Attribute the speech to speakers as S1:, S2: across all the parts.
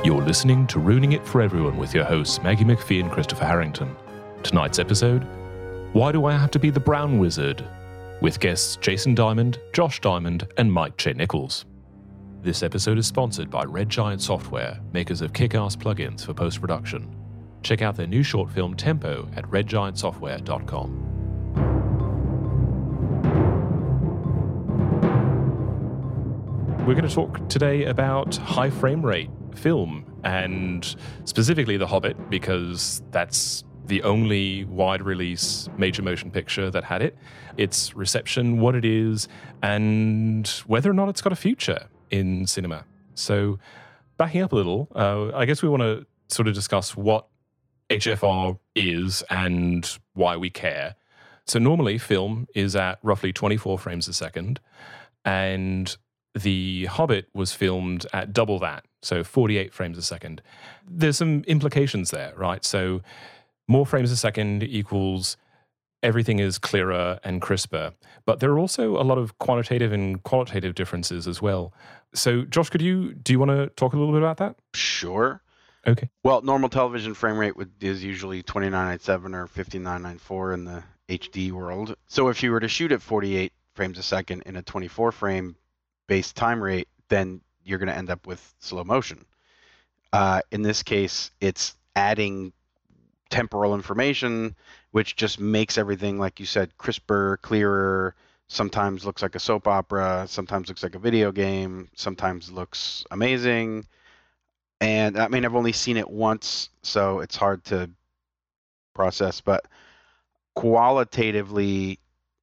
S1: You're listening to Ruining It for Everyone with your hosts Maggie McPhee and Christopher Harrington. Tonight's episode, Why Do I Have to Be the Brown Wizard? With guests Jason Diamond, Josh Diamond, and Mike J. Nichols. This episode is sponsored by Red Giant Software, makers of kick-ass plugins for post-production. Check out their new short film Tempo at redgiantsoftware.com. We're going to talk today about high frame rate film, and specifically The Hobbit, because that's the only wide release major motion picture that had it, its reception, what it is, and whether or not it's got a future in cinema. So backing up a little, I guess we want to sort of discuss what HFR is and why we care. So normally film is at roughly 24 frames a second, and The Hobbit was filmed at double that, so 48 frames a second. There's some implications there, right? So more frames a second equals everything is clearer and crisper. But there are also a lot of quantitative and qualitative differences as well. So Josh, do you want to talk a little bit about that?
S2: Sure.
S1: Okay.
S2: Well, normal television frame rate is usually 2997 or 5994 in the HD world. So if you were to shoot at 48 frames a second in a 24 frame base time rate, then you're going to end up with slow motion. In this case, it's adding temporal information, which just makes everything, like you said, crisper, clearer, sometimes looks like a soap opera, sometimes looks like a video game, sometimes looks amazing. And I mean, I've only seen it once, so it's hard to process, but qualitatively,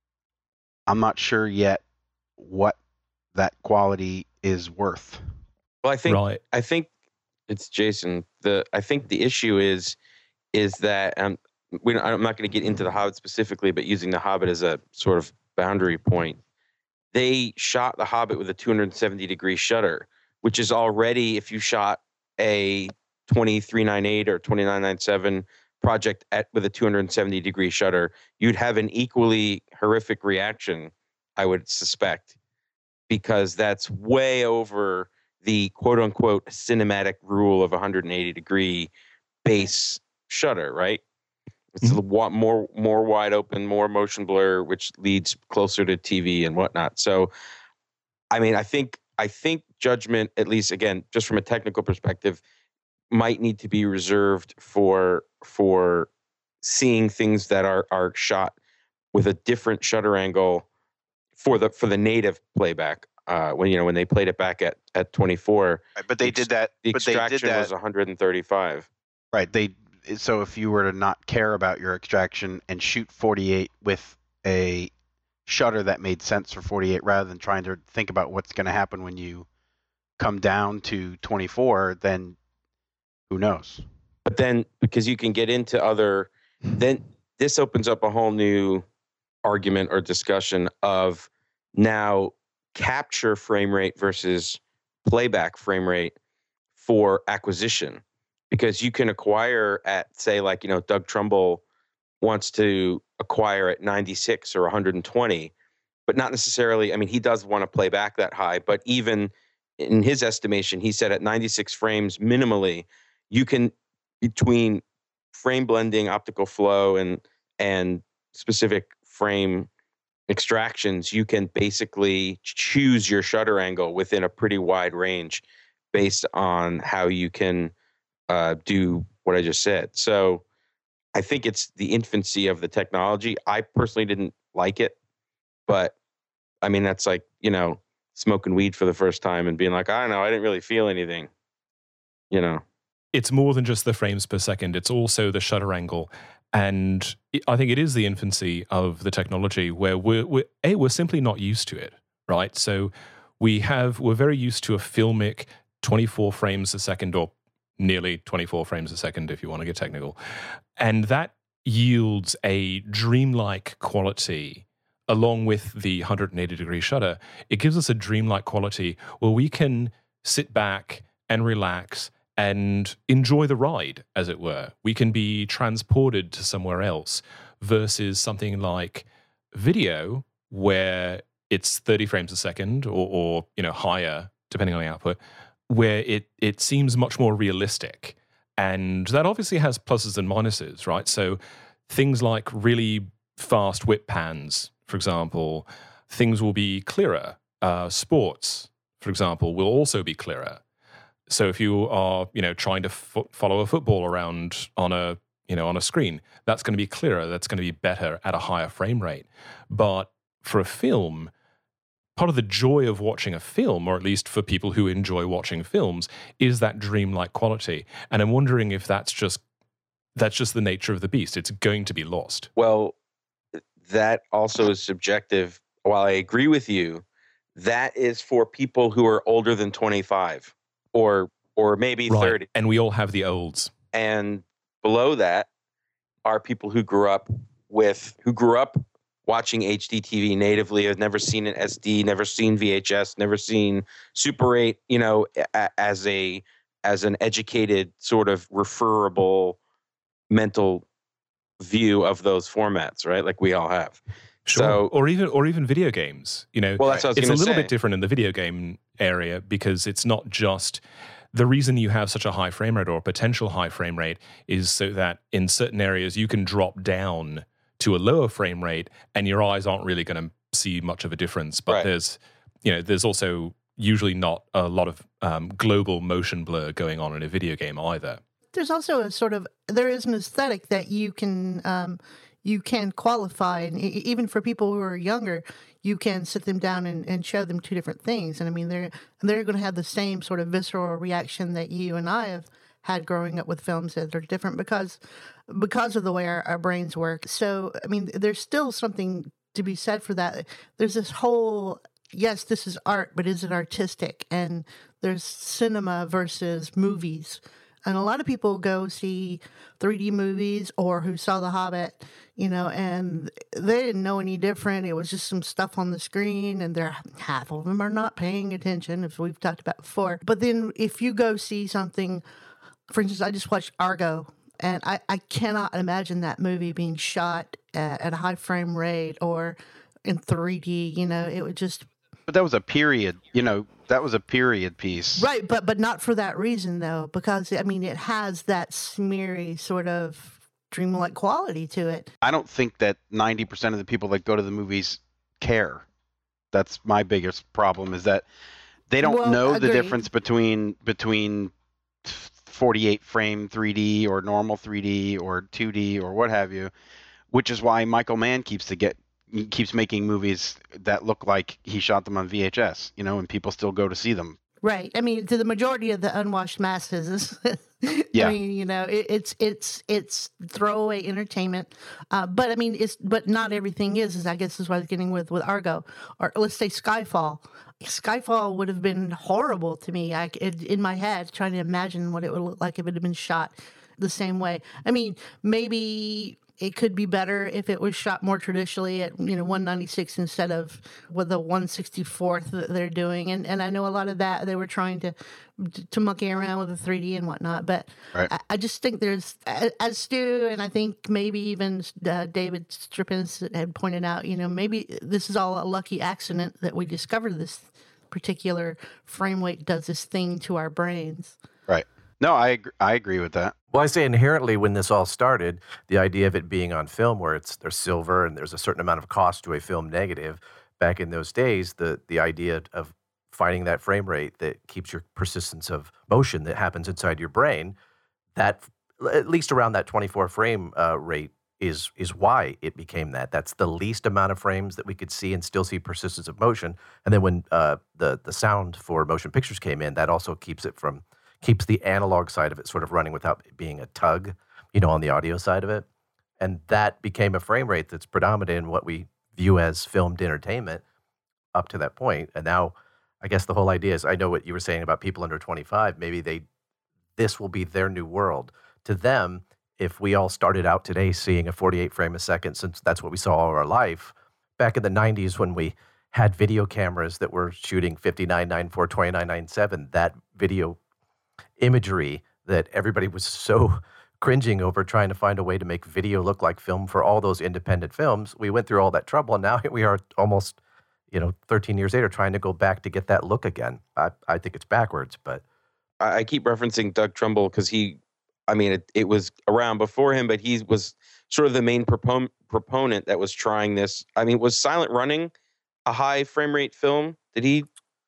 S2: I'm not sure yet what that quality is worth.
S3: Well, I think it's Jason. I think the issue is that I'm not going to get into The Hobbit specifically, but using The Hobbit as a sort of boundary point, they shot The Hobbit with a 270-degree shutter, which is already, if you shot a 2398 or 2997 project with a 270-degree shutter, you'd have an equally horrific reaction, I would suspect, because that's way over the quote-unquote cinematic rule of 180-degree base shutter, right? It's a lot more wide open, more motion blur, which leads closer to TV and whatnot. So, I mean, I think judgment, at least again, just from a technical perspective, might need to be reserved for seeing things that are shot with a different shutter angle for the native playback. When they played it back at 24,
S2: but they did that.
S3: The extraction was 135.
S2: Right. So if you were to not care about your extraction and shoot 48 with a shutter that made sense for 48, rather than trying to think about what's going to happen when you come down to 24, then who knows?
S3: But then, because you can get into then this opens up a whole new argument or discussion of now capture frame rate versus playback frame rate for acquisition, because you can acquire at, say, like, Doug Trumbull wants to acquire at 96 or 120, but not necessarily, I mean, he does want to play back that high, but even in his estimation, he said at 96 frames minimally, you can, between frame blending, optical flow, and specific frame extractions, you can basically choose your shutter angle within a pretty wide range based on how you can do what I just said. So I think it's the infancy of the technology. I personally didn't like it, but I mean, that's like, smoking weed for the first time and being like, I don't know, I didn't really feel anything,
S1: It's more than just the frames per second. It's also the shutter angle. And I think it is the infancy of the technology where we're simply not used to it, right? So we're very used to a filmic 24 frames a second, or nearly 24 frames a second if you want to get technical. And that yields a dreamlike quality along with the 180-degree shutter. It gives us a dreamlike quality where we can sit back and relax and enjoy the ride, as it were. We can be transported to somewhere else versus something like video where it's 30 frames a second or higher, depending on the output, where it seems much more realistic. And that obviously has pluses and minuses, right? So things like really fast whip pans, for example, things will be clearer. Sports, for example, will also be clearer. So if you are, trying to follow a football around on a screen, that's going to be clearer. That's going to be better at a higher frame rate. But for a film, part of the joy of watching a film, or at least for people who enjoy watching films, is that dreamlike quality. And I'm wondering if that's just the nature of the beast. It's going to be lost.
S3: Well, that also is subjective. While I agree with you, that is for people who are older than 25 or maybe 30.
S1: And we all have the olds.
S3: And below that are people who grew up watching HD TV natively, have never seen an SD, never seen VHS, never seen Super 8, as an educated sort of referable mental view of those formats, right? Like we all have.
S1: Sure.
S3: So,
S1: or even video games,
S3: Well, that's what I was
S1: it's a little
S3: say.
S1: bit different in the video game area because it's not just the reason you have such a high frame rate or potential high frame rate is so that in certain areas you can drop down to a lower frame rate and your eyes aren't really going to see much of a difference. But
S3: Right.
S1: there's also usually not a lot of global motion blur going on in a video game either.
S4: There's also there is an aesthetic that you can qualify, and even for people who are younger, you can sit them down and show them two different things. And I mean, they're going to have the same sort of visceral reaction that you and I have had growing up with films that are different because of the way our brains work. So, I mean, there's still something to be said for that. There's this whole, yes, this is art, but is it artistic? And there's cinema versus movies. And a lot of people go see 3D movies or who saw The Hobbit, and they didn't know any different. It was just some stuff on the screen, and half of them are not paying attention, as we've talked about before. But then if you go see something, for instance, I just watched Argo, and I cannot imagine that movie being shot at a high frame rate or in 3D. It would just...
S2: But that was a period, that was a period piece.
S4: Right, but not for that reason, though, because, I mean, it has that smeary sort of dreamlike quality to it.
S2: I don't think that 90% of the people that go to the movies care. That's my biggest problem, is that they don't know the
S4: agreed.
S2: difference between 48 frame 3D or normal 3D or 2D or what have you, which is why Michael Mann keeps making movies that look like he shot them on VHS, and people still go to see them.
S4: Right. I mean, to the majority of the unwashed masses,
S2: Yeah.
S4: I mean, it's throwaway entertainment. But I mean, but not everything is I guess is what I was getting with Argo, or let's say Skyfall. Skyfall would have been horrible to me. In my head, trying to imagine what it would look like if it had been shot the same way. I mean, maybe it could be better if it was shot more traditionally at 196 instead of with the 164th that they're doing. And I know a lot of that they were trying to monkey around with the 3D and whatnot. But
S2: Right.
S4: I just think there's, as Stu and I think maybe even David Strippins had pointed out, maybe this is all a lucky accident that we discovered this particular frame rate does this thing to our brains.
S2: Right. No, I agree with that.
S5: Well, I say inherently when this all started, the idea of it being on film where there's silver and there's a certain amount of cost to a film negative, back in those days, the idea of finding that frame rate that keeps your persistence of motion that happens inside your brain, that at least around that 24 frame rate is why it became that. That's the least amount of frames that we could see and still see persistence of motion. And then when the sound for motion pictures came in, that also keeps the analog side of it sort of running without it being a tug, on the audio side of it. And that became a frame rate that's predominant in what we view as filmed entertainment up to that point. And now I guess the whole idea is, I know what you were saying about people under 25, maybe this will be their new world. To them, if we all started out today seeing a 48 frame a second, since that's what we saw all our life, back in the 90s when we had video cameras that were shooting 59.94, 29.97, that video imagery that everybody was so cringing over trying to find a way to make video look like film for all those independent films. We went through all that trouble, and now here we are almost, 13 years later trying to go back to get that look again. I think it's backwards, but
S3: I keep referencing Doug Trumbull because it was around before him, but he was sort of the main proponent that was trying this. I mean, was Silent Running a high frame rate film? Did he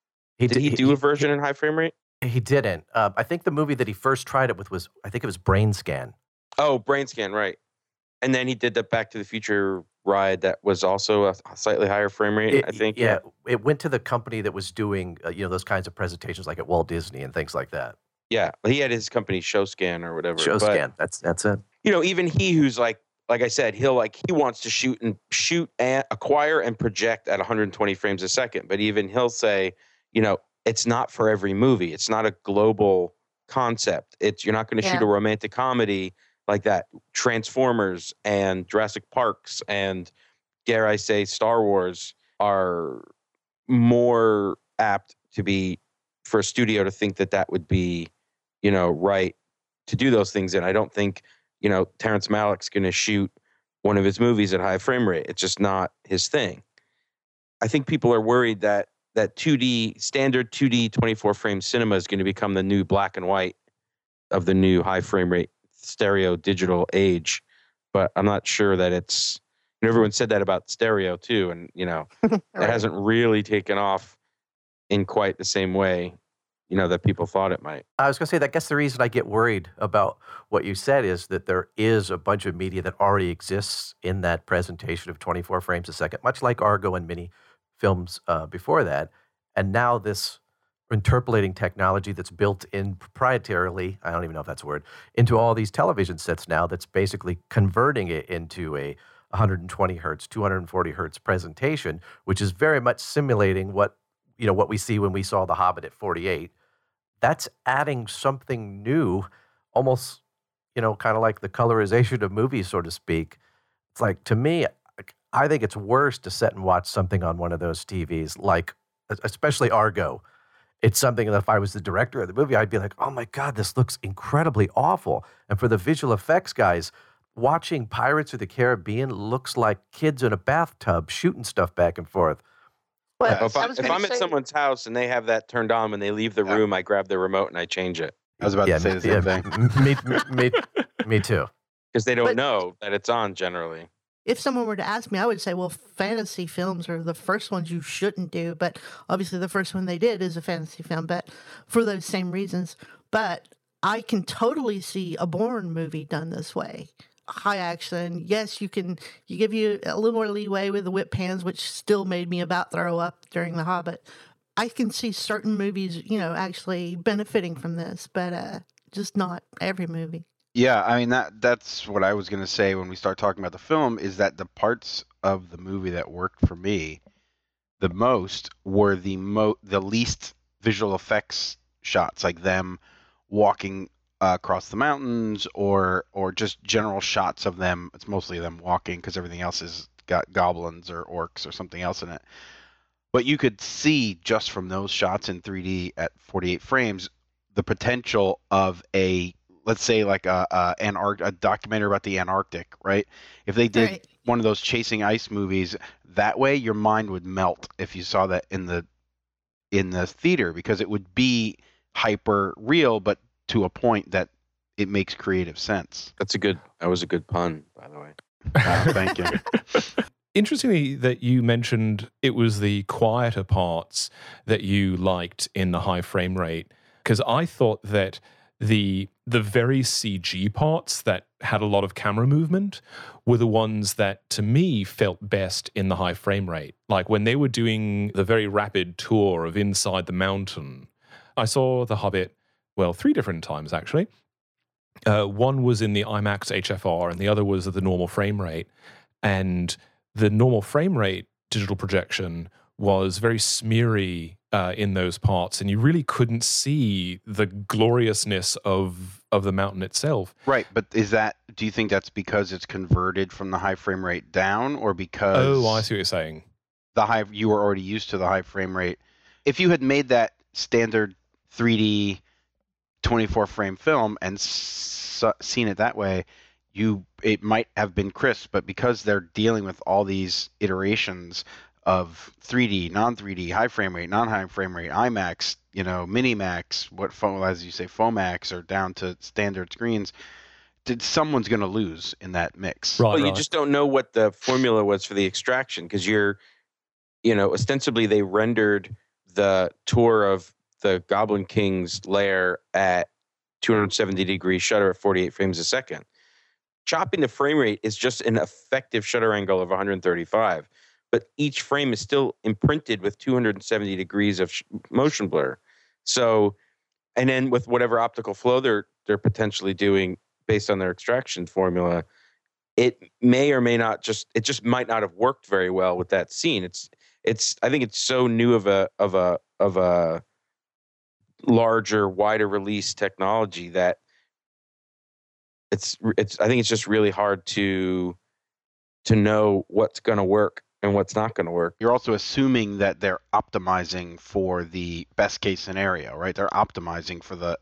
S3: do a version in high frame rate?
S5: He didn't. I think the movie that he first tried it with was, I think it was Brain Scan.
S3: Oh, Brain Scan, right. And then he did the Back to the Future ride that was also a slightly higher frame rate, I think.
S5: Yeah, it went to the company that was doing those kinds of presentations like at Walt Disney and things like that.
S3: Yeah, he had his company ShowScan or whatever.
S5: ShowScan, that's it.
S3: Even he who's like I said, he wants to shoot and acquire and project at 120 frames a second. But even he'll say, it's not for every movie. It's not a global concept. You're not going to shoot a romantic comedy like that. Transformers and Jurassic Parks and, dare I say, Star Wars are more apt to be for a studio to think that would be, right to do those things. And I don't think, Terrence Malick's going to shoot one of his movies at high frame rate. It's just not his thing. I think people are worried that standard 2D 24 frame cinema is going to become the new black and white of the new high frame rate stereo digital age. But I'm not sure that it's, everyone said that about stereo too. And, it hasn't really taken off in quite the same way, that people thought it might.
S5: I was going to say that I guess the reason I get worried about what you said is that there is a bunch of media that already exists in that presentation of 24 frames a second, much like Argo and mini films before that. And now this interpolating technology that's built in proprietarily, I don't even know if that's a word, into all these television sets now that's basically converting it into a 120 hertz, 240 hertz presentation, which is very much simulating what we see when we saw The Hobbit at 48. That's adding something new, almost, kind of like the colorization of movies, so to speak. It's like, to me, I think it's worse to sit and watch something on one of those TVs, like, especially Argo. It's something that if I was the director of the movie, I'd be like, oh my God, this looks incredibly awful. And for the visual effects guys, watching Pirates of the Caribbean looks like kids in a bathtub shooting stuff back and forth.
S4: Well,
S3: if I'm at someone's house and they have that turned on when they leave the room, I grab the remote and I change it.
S2: I was about to say the same thing.
S5: Me too.
S3: Because they don't know that it's on generally.
S4: If someone were to ask me, I would say, well, fantasy films are the first ones you shouldn't do. But obviously the first one they did is a fantasy film, but for those same reasons. But I can totally see a Bourne movie done this way. High action. Yes, you give you a little more leeway with the whip pans, which still made me about throw up during The Hobbit. I can see certain movies, actually benefiting from this, but just not every movie.
S2: Yeah, I mean that's what I was going to say when we start talking about the film, is that the parts of the movie that worked for me the most were the least visual effects shots, like them walking across the mountains or just general shots of them. It's mostly them walking because everything else has got goblins or orcs or something else in it. But you could see just from those shots in 3D at 48 frames the potential of let's say like a documentary about the Antarctic, right? If they did one of those chasing ice movies that way, your mind would melt if you saw that in the theater, because it would be hyper real, but to a point that it makes creative sense.
S3: That was a good pun, by the way.
S2: Thank you.
S1: Interestingly that you mentioned it was the quieter parts that you liked in the high frame rate, because I thought that the very CG parts that had a lot of camera movement were the ones that, to me, felt best in the high frame rate. Like when they were doing the very rapid tour of Inside the Mountain, I saw The Hobbit, 3 different times, actually. One was in the IMAX HFR, and the other was at the normal frame rate. And the normal frame rate digital projection was very smeary in those parts, and you really couldn't see the gloriousness of the mountain itself.
S2: Right, but do you think that's because it's converted from the high frame rate down, or because...
S1: Oh, I see what you're saying.
S2: You were already used to the high frame rate. If you had made that standard 3D 24 frame film and seen it that way, it might have been crisp, but because they're dealing with all these iterations of 3D, non-3D, high frame rate, non-high frame rate, IMAX, Minimax, as you say, Fomax, or down to standard screens, someone's going to lose in that mix.
S1: Right,
S3: Well, you just don't know what the formula was for the extraction because ostensibly they rendered the tour of the Goblin King's lair at 270-degree shutter at 48 frames a second. Chopping the frame rate is just an effective shutter angle of 135, but each frame is still imprinted with 270 degrees of motion blur. So, and then with whatever optical flow they're potentially doing based on their extraction formula, it may or may not it just might not have worked very well with that scene. I think it's so new of a larger, wider release technology that I think it's just really hard to know what's going to work and what's not going to work.
S2: You're also assuming that they're optimizing for the best case scenario, right? They're optimizing for the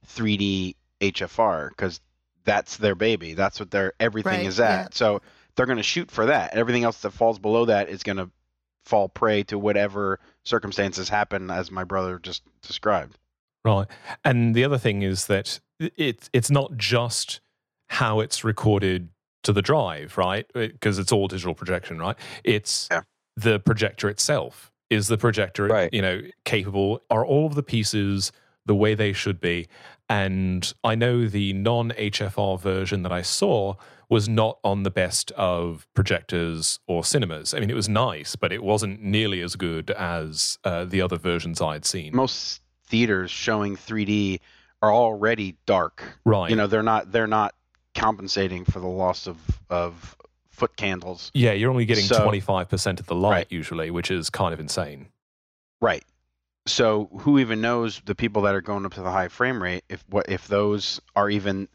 S2: 3D HFR because that's their baby. That's what everything is at.
S4: Yeah.
S2: So they're going to shoot for that. Everything else that falls below that is going to fall prey to whatever circumstances happen, as my brother just described.
S1: Right. And the other thing is that it's not just how it's recorded to the drive, right? Because it's all digital projection, right? It's the projector itself. Is the projector,
S3: right,
S1: capable? Are all of the pieces the way they should be? And I know the non-HFR version that I saw was not on the best of projectors or cinemas. I mean, it was nice, but it wasn't nearly as good as the other versions I'd seen.
S2: Most theaters showing 3D are already dark.
S1: Right.
S2: They're not compensating for the loss of foot candles.
S1: Yeah, you're only getting 25% of the light usually, which is kind of insane.
S2: Right. So who even knows the people that are going up to the high frame rate if those are even,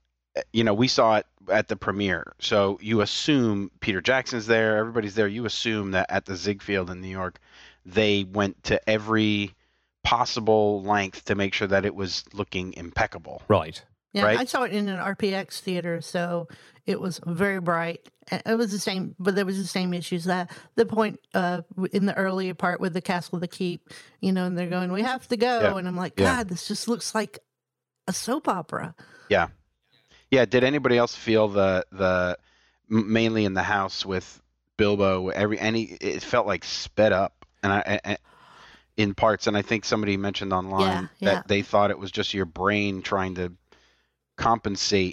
S2: we saw it at the premiere. So you assume Peter Jackson's there, everybody's there. You assume that at the Ziegfeld in New York, they went to every possible length to make sure that it was looking impeccable.
S1: Right.
S4: Yeah,
S2: right?
S4: I saw it in an RPX theater, so it was very bright. It was the same, but there was the same issues. That the point in the earlier part with the Castle of the Keep, and they're going, "We have to go," and I'm like, "God, this just looks like a soap opera."
S2: Yeah, yeah. Did anybody else feel the mainly in the house with Bilbo? It felt like sped up, and I in parts, and I think somebody mentioned online that they thought it was just your brain trying to compensate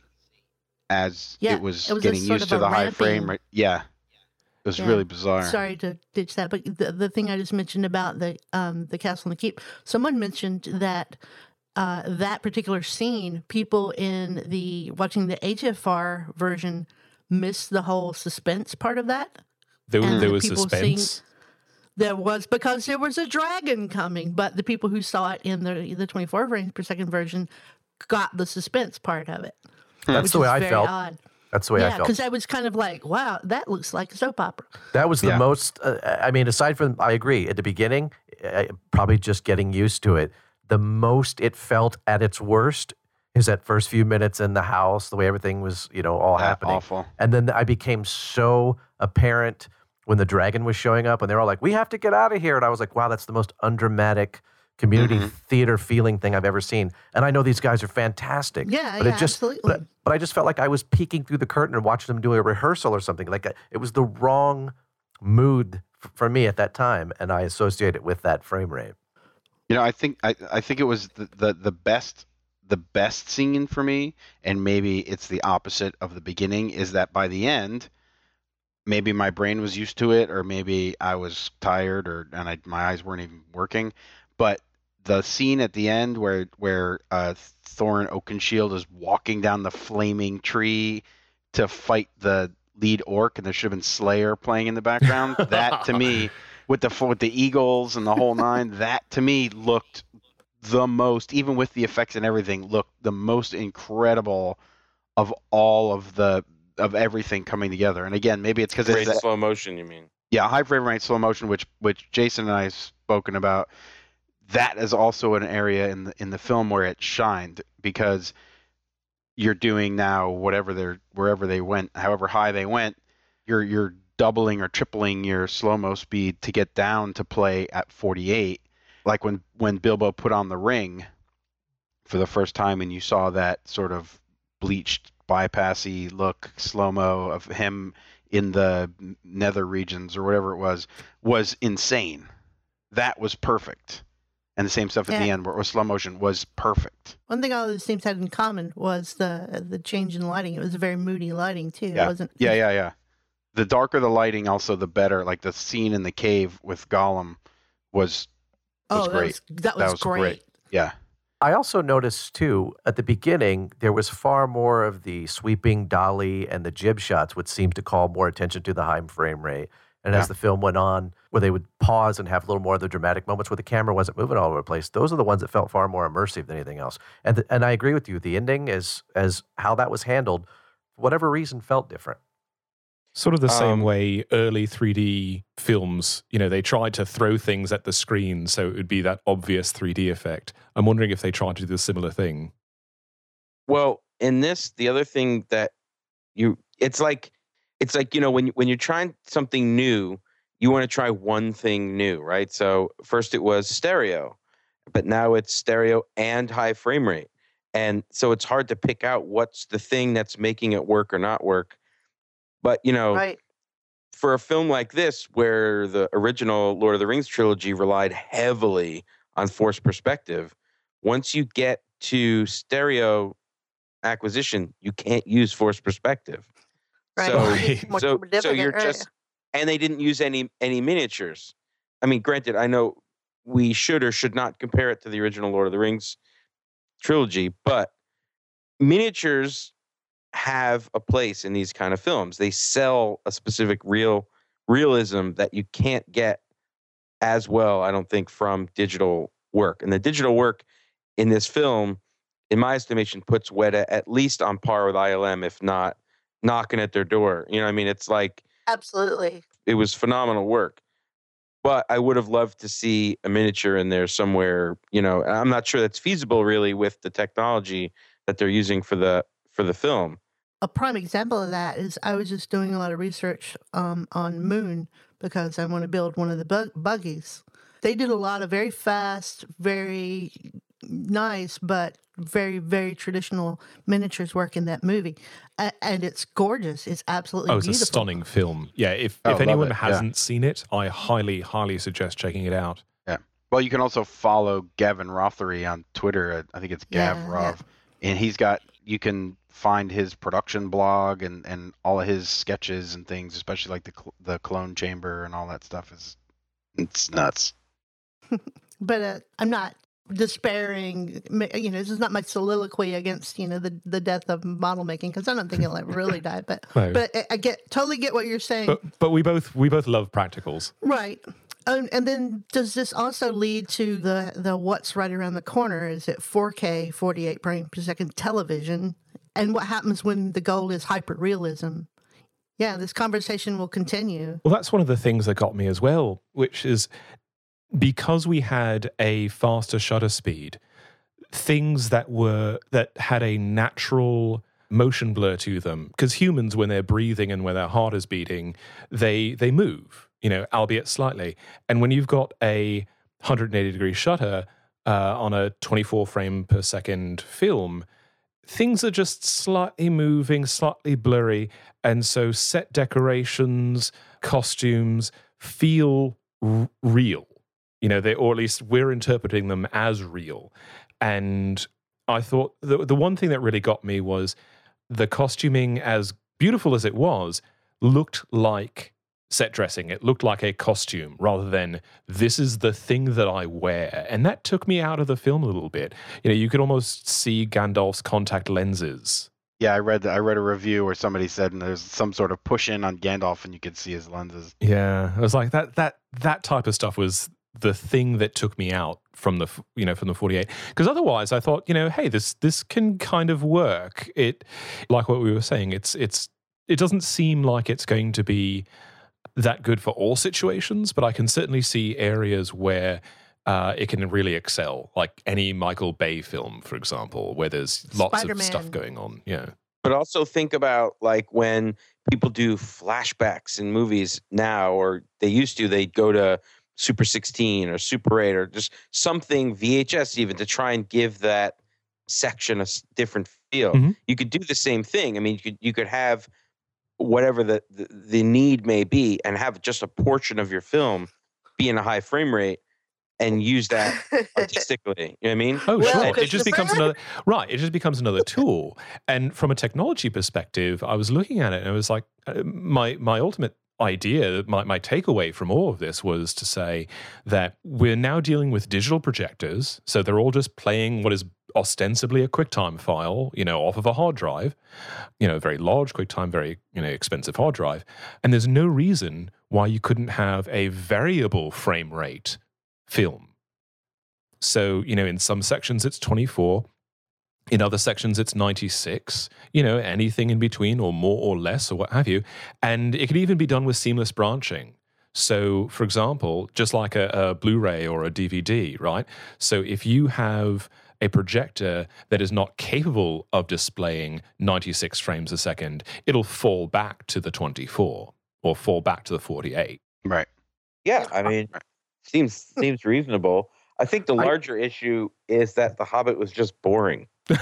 S2: as it was getting used to the high frame rate. Yeah, it was really bizarre.
S4: Sorry to ditch that, but the thing I just mentioned about the Castle and the Keep, someone mentioned that that particular scene, people watching the HFR version missed the whole suspense part of that.
S1: There was suspense.
S4: There was, because there was a dragon coming, but the people who saw it in the 24 frames per second version got the suspense part of it.
S5: That's the way I felt.
S4: Odd.
S5: That's the way I felt.
S4: Because I was kind of like, wow, that looks like a soap opera.
S5: That was the most, aside from, I agree, at the beginning, probably just getting used to it, the most it felt at its worst is that first few minutes in the house, the way everything was, all happening.
S2: Awful.
S5: And then I became so apparent when the dragon was showing up and they're all like, we have to get out of here. And I was like, wow, that's the most undramatic community theater feeling thing I've ever seen. And I know these guys are fantastic.
S4: Yeah,
S5: but
S4: absolutely.
S5: But I just felt like I was peeking through the curtain and watching them do a rehearsal or something. Like it was the wrong mood for me at that time, and I associate it with that frame rate.
S2: I think it was the best scene for me, and maybe it's the opposite of the beginning, is that by the end, maybe my brain was used to it, or maybe I was tired, my eyes weren't even working. But the scene at the end where Thorin Oakenshield is walking down the flaming tree to fight the lead orc, and there should have been Slayer playing in the background. That to me, with the eagles and the whole nine, that to me looked the most, even with the effects and everything, looked the most incredible of all of everything coming together. And again, maybe it's because it's
S3: slow motion. You mean?
S2: Yeah, high frame rate slow motion, which Jason and I have spoken about. That is also an area in the film where it shined, because you're doing now wherever they went, however high they went, you're doubling or tripling your slow-mo speed to get down to play at 48. Like when Bilbo put on the ring for the first time and you saw that sort of bleached, bypassy look, slow-mo of him in the nether regions or whatever it was insane. That was perfect. And the same stuff at the end where it was slow motion was perfect.
S4: One thing all those teams had in common was the change in lighting. It was very moody lighting too.
S2: Yeah.
S4: It wasn't.
S2: Yeah. The darker the lighting, also the better. Like the scene in the cave with Gollum was great.
S4: That was great.
S2: Yeah.
S5: I also noticed, too, at the beginning, there was far more of the sweeping dolly and the jib shots, which seemed to call more attention to the high frame rate. And as the film went on, where they would pause and have a little more of the dramatic moments where the camera wasn't moving all over the place, those are the ones that felt far more immersive than anything else. And I agree with you. The ending, as how that was handled, for whatever reason, felt different.
S1: Sort of the same way early 3D films, they tried to throw things at the screen so it would be that obvious 3D effect. I'm wondering if they tried to do a similar thing.
S3: Well, in this, the other thing that it's like when you're trying something new, you want to try one thing new, right? So first it was stereo, but now it's stereo and high frame rate. And so it's hard to pick out what's the thing that's making it work or not work. But,
S4: Right.
S3: for a film like this, where the original Lord of the Rings trilogy relied heavily on forced perspective, once you get to stereo acquisition, you can't use forced perspective.
S4: Right.
S3: So you're just, and they didn't use any miniatures. I mean, granted, I know we should or should not compare it to the original Lord of the Rings trilogy, but miniatures have a place in these kind of films. They sell a specific realism that you can't get as well, I don't think, from digital work. And the digital work in this film, in my estimation, puts Weta at least on par with ILM, if not knocking at their door. You know what I mean? It's like,
S4: Absolutely.
S3: it was phenomenal work. But I would have loved to see a miniature in there somewhere, and I'm not sure that's feasible really with the technology that they're using for the film.
S4: A prime example of that is I was just doing a lot of research on Moon because I want to build one of the buggies. They did a lot of very fast, very nice, but very, very traditional miniatures work in that movie. And it's gorgeous. It's absolutely beautiful.
S1: It's a stunning film. Yeah, if anyone hasn't seen it, I highly, highly suggest checking it out.
S2: Yeah. Well, you can also follow Gavin Rothery on Twitter. I think it's Gav Rov. Yeah. And you can find his production blog and all of his sketches and things, especially like the clone chamber and all that stuff. It's nuts.
S4: But I'm not despairing. This is not my soliloquy against the death of model making, because I don't think it'll ever really die. But
S1: No.
S4: but I totally get what you're saying.
S1: But we both love practicals.
S4: Right. And then does this also lead to the what's right around the corner? Is it 4K, 48 frames per second television? And what happens when the goal is hyperrealism? Yeah, this conversation will continue.
S1: Well, that's one of the things that got me as well, which is because we had a faster shutter speed, things that had a natural motion blur to them, because humans, when they're breathing and when their heart is beating, they move, albeit slightly. And when you've got a 180-degree shutter on a 24 frame per second film, things are just slightly moving, slightly blurry, and so set decorations, costumes feel real. Or at least we're interpreting them as real. And I thought the one thing that really got me was the costuming, as beautiful as it was, looked like set dressing. It looked like a costume rather than this is the thing that I wear. And that took me out of the film a little bit. You could almost see Gandalf's contact lenses.
S2: Yeah, I read a review where somebody said there's some sort of push in on Gandalf and you could see his lenses.
S1: Yeah, I was like that type of stuff was the thing that took me out from the 48, because otherwise I thought, hey, this can kind of work. It, like what we were saying, it doesn't seem like it's going to be that good for all situations, but I can certainly see areas where it can really excel, like any Michael Bay film, for example, where there's lots
S4: Spider-Man.
S1: of stuff going on. Yeah.
S3: But also think about like when people do flashbacks in movies now, or they used to, they'd go to Super 16 or Super 8 or just something VHS even to try and give that section a different feel.
S1: Mhm.
S3: You could do the same thing. I mean, you could have whatever the need may be and have just a portion of your film be in a high frame rate and use that artistically. You know what I mean?
S1: Oh,
S4: Well,
S1: sure. It just becomes
S4: Christopher?
S1: It just becomes another tool. And from a technology perspective, I was looking at it and I was like, my ultimate idea, my takeaway from all of this was to say that we're now dealing with digital projectors. So they're all just playing what is ostensibly a QuickTime file, off of a hard drive, very large QuickTime, very, expensive hard drive. And there's no reason why you couldn't have a variable frame rate film. So, in some sections it's 24, in other sections it's 96, anything in between or more or less or what have you. And it can even be done with seamless branching. So, for example, just like a Blu-ray or a DVD, right? So if you have a projector that is not capable of displaying 96 frames a second, it'll fall back to the 24 or fall back to the 48.
S2: Right.
S3: Yeah, I mean, seems reasonable. I think the larger issue is that The Hobbit was just boring. And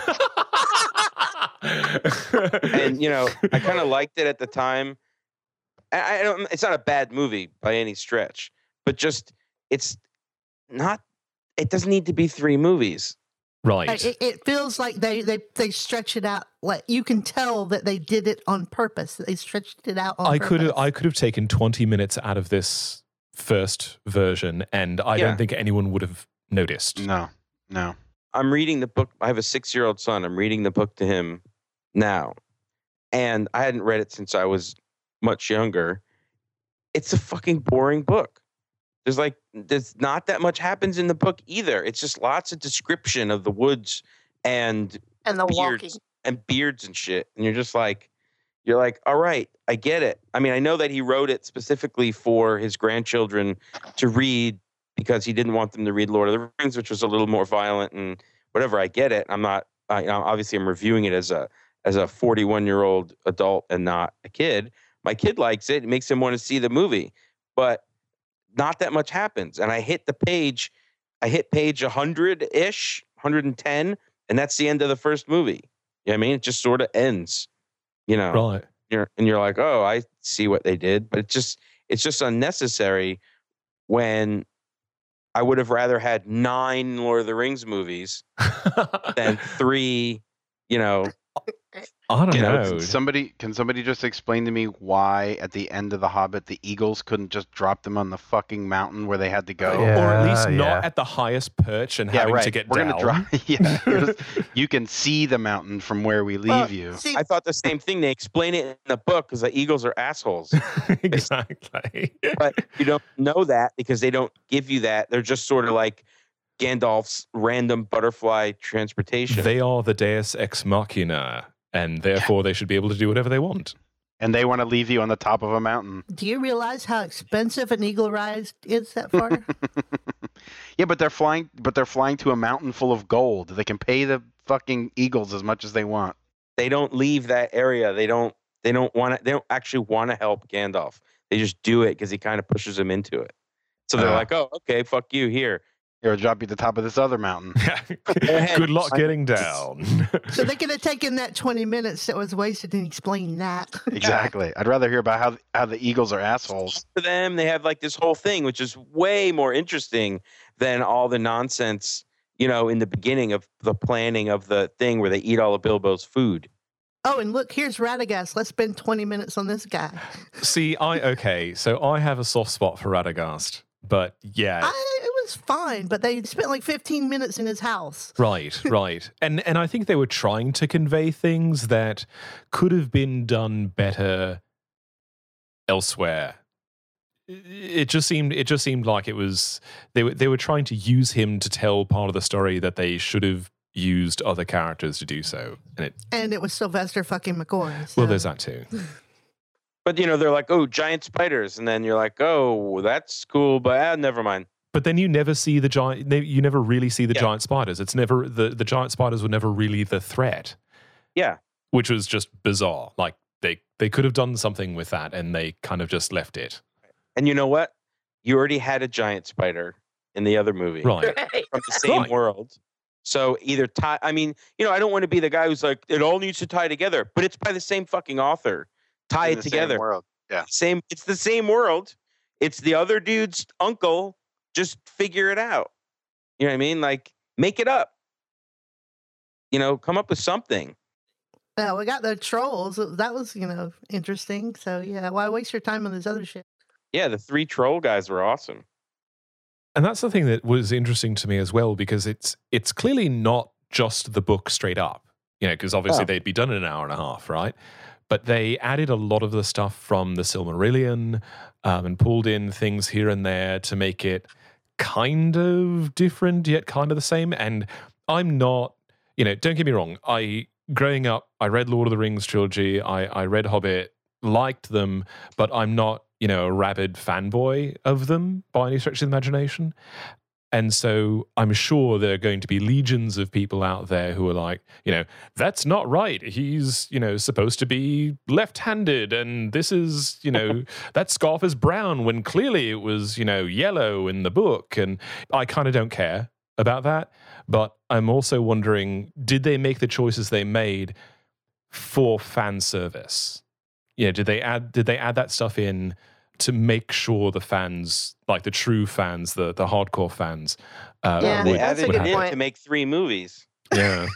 S3: I kind of liked it at the time. I don't. It's not a bad movie by any stretch, but just it's not. It doesn't need to be 3 movies.
S1: Right.
S4: It feels like they stretch it out. Like you can tell that they did it on purpose. They stretched it out on purpose.
S1: I could have taken 20 minutes out of this first version, and I don't think anyone would have noticed.
S2: No.
S3: I'm reading the book. I have a 6-year-old son. I'm reading the book to him now, and I hadn't read it since I was much younger. It's a fucking boring book. There's not that much happens in the book either. It's just lots of description of the woods and
S4: the walking
S3: beards and shit. And you're like, all right, I get it. I mean, I know that he wrote it specifically for his grandchildren to read because he didn't want them to read Lord of the Rings, which was a little more violent and whatever. I get it. I'm not. Obviously, I'm reviewing it as a 41-year-old adult and not a kid. My kid likes it. It makes him want to see the movie, but not that much happens. And I hit page 100-ish, 110, and that's the end of the first movie. You know what I mean? It just sort of ends,
S1: Right.
S3: You're like, oh, I see what they did, but it's just unnecessary when I would have rather had 9 Lord of the Rings movies than 3,
S1: I don't know.
S2: Can somebody just explain to me why at the end of The Hobbit the eagles couldn't just drop them on the fucking mountain where they had to go?
S1: Or at least not at the highest perch and having to get down.
S2: Gonna drop. You can see the mountain from where we leave you.
S3: I thought the same thing. They explain it in the book because the eagles are assholes.
S1: Exactly.
S3: But you don't know that because they don't give you that. They're just sort of like Gandalf's random butterfly transportation.
S1: They are the Deus Ex Machina, and therefore they should be able to do whatever they want.
S2: And they want to leave you on the top of a mountain.
S4: Do you realize how expensive an eagle ride is that far?
S2: Yeah, but they're flying to a mountain full of gold. They can pay the fucking eagles as much as they want.
S3: They don't leave that area. They don't actually want to help Gandalf. They just do it because he kind of pushes them into it. So they're like, oh, okay, fuck you, here.
S2: Here, I'll drop you at the top of this other mountain.
S1: Good luck getting down.
S4: So they could have taken that 20 minutes that was wasted and explained that.
S2: Exactly. I'd rather hear about how the eagles are assholes.
S3: For them, they have like this whole thing, which is way more interesting than all the nonsense, in the beginning of the planning of the thing where they eat all of Bilbo's food.
S4: Oh, and look, here's Radagast. Let's spend 20 minutes on this guy.
S1: See, so I have a soft spot for Radagast, but yeah.
S4: It was fine, but they spent like 15 minutes in his house.
S1: Right. And I think they were trying to convey things that could have been done better elsewhere. It just seemed like it was they were trying to use him to tell part of the story that they should have used other characters to do so. And
S4: it was Sylvester fucking McCoy. So.
S1: Well, there's that too.
S3: But they're like, oh, giant spiders, and then you're like, oh, that's cool, but never mind.
S1: But then you never see the giant. You never really see the giant spiders. It's never the giant spiders were never really the threat.
S3: Yeah.
S1: which was just bizarre. Like they could have done something with that, and they kind of just left it.
S3: And you know what? You already had a giant spider in the other movie,
S1: Right.
S3: From the same
S1: Right.
S3: world. So either tie. I mean, I don't want to be the guy who's like, it all needs to tie together, but it's by the same fucking author. Tie
S2: In
S3: it
S2: the same
S3: together.
S2: world. Yeah.
S3: Same. It's the same world. It's the other dude's uncle. Just figure it out. You know what I mean? Like, make it up. Come up with something.
S4: Yeah, we got the trolls. That was, interesting. So yeah, why waste your time on this other shit?
S3: Yeah, the 3 troll guys were awesome.
S1: And that's the thing that was interesting to me as well, because it's clearly not just the book straight up, because obviously they'd be done in an hour and a half, right? But they added a lot of the stuff from the Silmarillion and pulled in things here and there to make it kind of different, yet kind of the same. And I'm not, don't get me wrong. Growing up, I read Lord of the Rings trilogy. I read Hobbit, liked them, but I'm not, a rabid fanboy of them by any stretch of the imagination. And so I'm sure there are going to be legions of people out there who are like, that's not right. He's, supposed to be left-handed, and this is, that scarf is brown when clearly it was, yellow in the book. And I kind of don't care about that. But I'm also wondering, did they make the choices they made for fan service? Did they add that stuff in to make sure the fans, like the true fans, the hardcore fans,
S4: Yeah,
S3: They
S1: would
S4: that's a
S3: added
S4: good
S3: it in
S4: point.
S3: to make 3 movies.
S1: Yeah.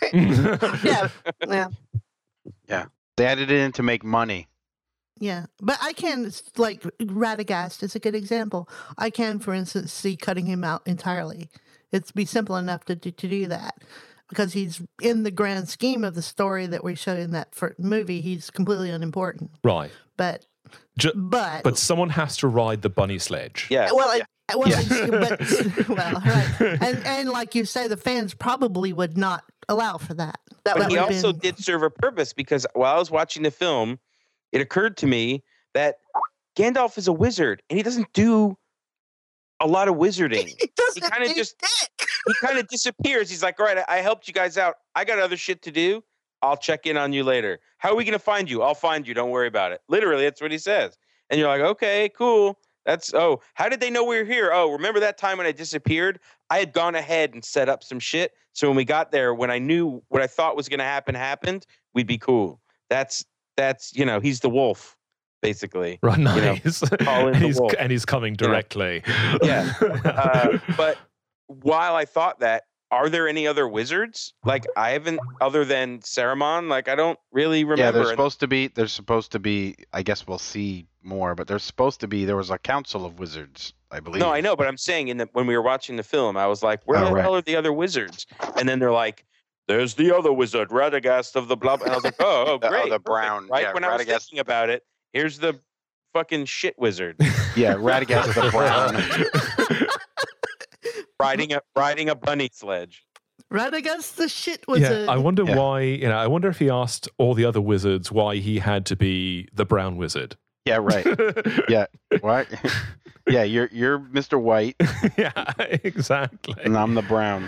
S4: Yeah,
S2: They added it in to make money.
S4: yeah. But I can, like, Radagast is a good example. I can, for instance, see cutting him out entirely. It'd be simple enough to do that, because he's in the grand scheme of the story that we show in that movie. He's completely unimportant.
S1: Right.
S4: But
S1: Ju-
S4: but
S1: But someone has to ride the bunny sledge.
S3: Yeah.
S4: well,
S2: Yeah.
S4: right. And like you say, the fans probably would not allow for that.
S3: But
S4: That
S3: he
S4: would've
S3: also
S4: been-
S3: did serve a purpose, because while I was watching the film, it occurred to me that Gandalf is a wizard and he doesn't do a lot of wizarding.
S4: He doesn't
S3: kinda
S4: do
S3: just-
S4: dick.
S3: He kind of disappears. He's like, all right, I helped you guys out. I got other shit to do. I'll check in on you later. How are we going to find you? I'll find you. Don't worry about it. Literally, that's what he says. And you're like, okay, cool. How did they know we were here? Oh, remember that time when I disappeared? I had gone ahead and set up some shit. So when we got there, when I knew what I thought was going to happen happened, we'd be cool. That's he's the wolf, basically.
S1: Right. Nice.
S3: call in the wolf.
S1: And he's coming directly.
S3: Yeah. But while I thought that, are there any other wizards? Like, I haven't, other than Saruman. Like, I don't really remember.
S2: Yeah, there's supposed to be. I guess we'll see more, but there was a council of wizards, I believe.
S3: No, I know, but I'm saying when we were watching the film, I was like, where the
S2: right.
S3: hell are the other wizards? And then they're like, there's the other wizard, Radagast of the blah. And I was like, oh, great.
S2: the
S3: perfect.
S2: brown.
S3: Right
S2: Yeah,
S3: when I was
S2: Radagast.
S3: thinking about it, here's the fucking shit wizard
S2: Yeah, Radagast the brown.
S3: riding a bunny sledge.
S4: Radagast the shit was
S1: Yeah, I wonder
S2: Yeah.
S1: why. I wonder if he asked all the other wizards why he had to be the brown wizard.
S2: Yeah, right. Yeah, what? Yeah, you're Mr. White,
S1: Yeah, exactly.
S2: and I'm the brown.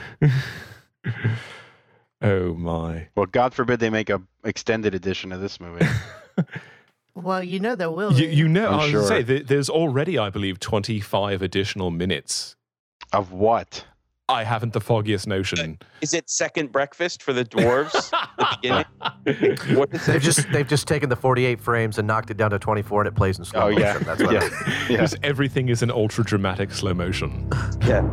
S1: Oh my!
S2: Well, God forbid they make a extended edition of this movie.
S4: Well, there will.
S1: You
S4: be.
S1: know,
S2: I'm
S1: I was
S2: sure.
S1: going to say there's already, I believe, 25 additional minutes.
S2: Of what?
S1: I haven't the foggiest notion.
S3: Is it second breakfast for the dwarves at the beginning? What is it?
S5: They've just taken the 48 frames and knocked it down to 24, and it plays in slow
S2: Oh, yeah.
S5: motion. That's what
S2: Yeah.
S5: I-
S2: Yeah.
S1: Because everything is in ultra dramatic slow motion.
S3: Yeah.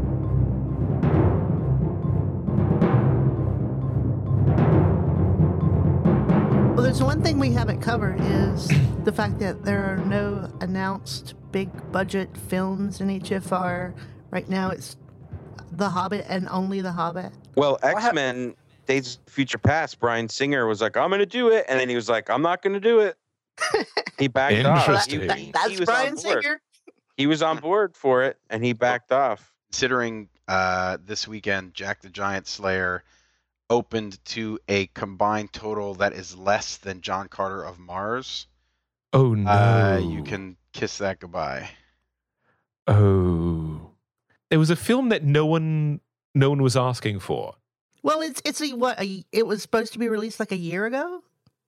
S4: Well, there's one thing we haven't covered is the fact that there are no announced big budget films in HFR. Right now, it's The Hobbit and only The Hobbit.
S3: Well, X-Men Days of Future Past, Bryan Singer was like, I'm going to do it. And then he was like, I'm not going to do it. He backed off.
S1: Interesting.
S3: He
S4: That's
S3: was
S4: Bryan
S3: on board.
S4: Singer.
S3: He was on board for it, and he backed off.
S2: Considering this weekend, Jack the Giant Slayer opened to a combined total that is less than John Carter of Mars,
S1: Oh no!
S2: you can kiss that goodbye.
S1: Oh, it was a film that no one was asking for.
S4: Well, it was supposed to be released like a year ago.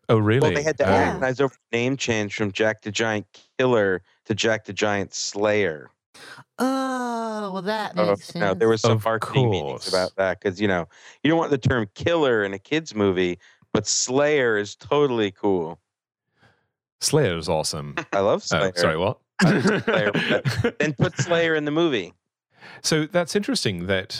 S1: Oh, really?
S3: Well, they had to
S1: Oh.
S3: agonize over the name change from Jack the Giant Killer to Jack the Giant Slayer.
S4: Oh, well, that makes sense.
S3: No, there was some
S1: Of
S3: marketing meetings
S1: course.
S3: about that because you don't want the term killer in a kids movie, but Slayer is totally cool.
S1: Slayer is awesome.
S3: I love Slayer.
S1: Oh, sorry, what?
S3: I love Slayer, but then put Slayer in the movie.
S1: So that's interesting that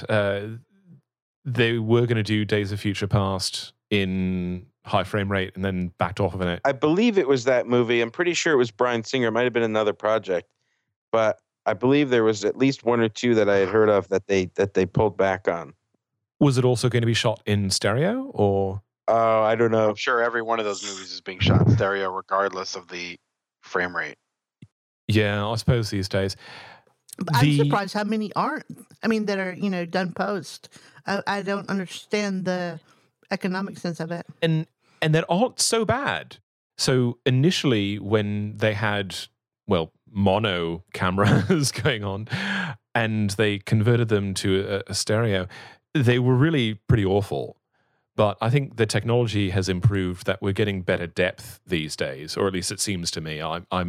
S1: they were going to do Days of Future Past in high frame rate and then backed off of it.
S3: I believe it was that movie. I'm pretty sure it was Bryan Singer. It might have been another project, but I believe there was at least one or two that I had heard of that they pulled back on.
S1: Was it also going to be shot in stereo or?
S3: Oh, I don't know.
S2: I'm sure every one of those movies is being shot in stereo, regardless of the frame rate.
S1: Yeah, I suppose these days.
S4: I'm surprised how many aren't. I mean, that are done post. I don't understand the economic sense of it.
S1: And that aren't so bad. So initially, when they had mono cameras going on, and they converted them to a stereo, they were really pretty awful. But I think the technology has improved that we're getting better depth these days, or at least it seems to me.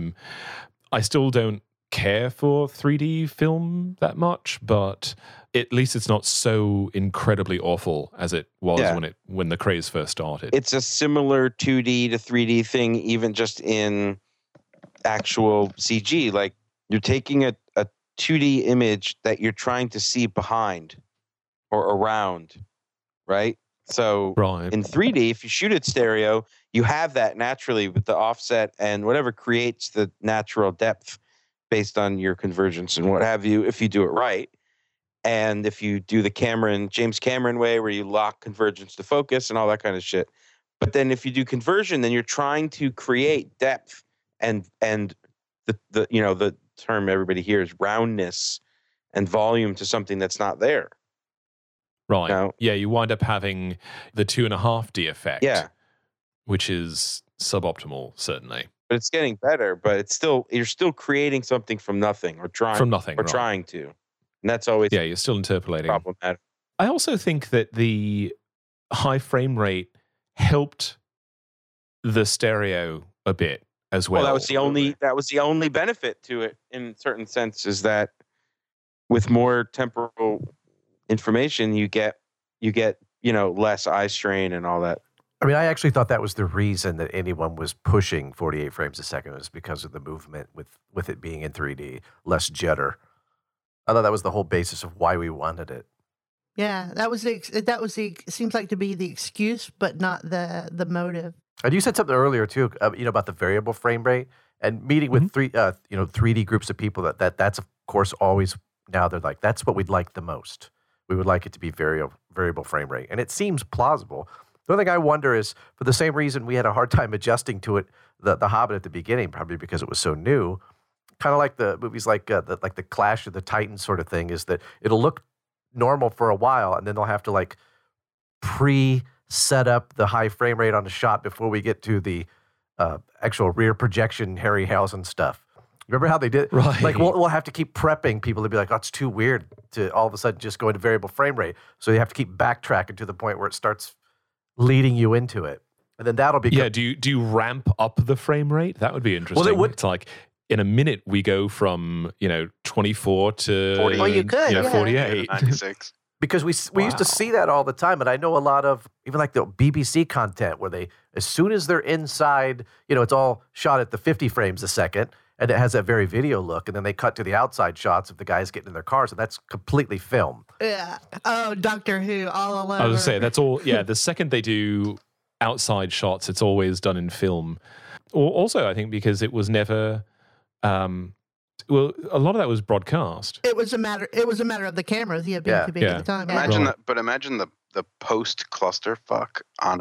S1: I still don't care for 3D film that much, but at least it's not so incredibly awful as it was when the craze first started.
S3: It's a similar 2D to 3D thing, even just in actual CG. Like you're taking a 2D image that you're trying to see behind or around, right? So in 3D, if you shoot it stereo, you have that naturally with the offset and whatever creates the natural depth based on your convergence and what have you, if you do it right. And if you do the James Cameron way where you lock convergence to focus and all that kind of shit. But then if you do conversion, then you're trying to create depth and the term everybody hears, roundness and volume to something that's not there.
S1: Right.
S3: No.
S1: Yeah, you wind up having the 2.5D effect.
S3: Yeah.
S1: Which is suboptimal, certainly.
S3: But it's getting better, but you're still creating something from nothing or trying trying to. And that's always
S1: you're still interpolating.
S3: Problematic.
S1: I also think that the high frame rate helped the stereo a bit as well.
S3: Well, that was the only benefit to it in certain sense is that with more temporal information you get less eye strain and all that.
S5: I mean, I actually thought that was the reason that anyone was pushing 48 frames a second was because of the movement with it being in 3D, less jitter. I thought that was the whole basis of why we wanted it.
S4: Yeah, that was the seems like to be the excuse, but not the motive.
S5: And you said something earlier too, about the variable frame rate and meeting with 3D groups of people. That's of course always now they're like that's what we'd like the most. We would like it to be variable frame rate, and it seems plausible. The only thing I wonder is, for the same reason we had a hard time adjusting to it, the Hobbit at the beginning, probably because it was so new. Kind of like the movies like the Clash of the Titans sort of thing, is that it'll look normal for a while, and then they'll have to like pre-set up the high frame rate on the shot before we get to the actual rear projection Harryhausen stuff. Remember how they did?
S1: Right.
S5: Like we'll have to keep prepping people to be like, oh, it's too weird to all of a sudden just go into variable frame rate. So you have to keep backtracking to the point where it starts leading you into it, and then that'll be
S1: Do you ramp up the frame rate? That would be interesting.
S5: Well,
S1: it's like in a minute we go from 24 to
S2: 48.
S4: Oh, you could, yeah.
S1: 48.
S2: 96.
S5: because we used to see that all the time, and I know a lot of even like the BBC content where they, as soon as they're inside, it's all shot at the 50 frames a second, and it has that very video look, and then they cut to the outside shots of the guys getting in their cars, and that's completely film.
S4: Yeah. Oh, Doctor Who, all alone.
S1: I was going to say, that's all, the second they do outside shots, it's always done in film. Or also, I think, because it was never, a lot of that was broadcast.
S4: It was a matter of the cameras, being too big at the time.
S2: Imagine the post clusterfuck on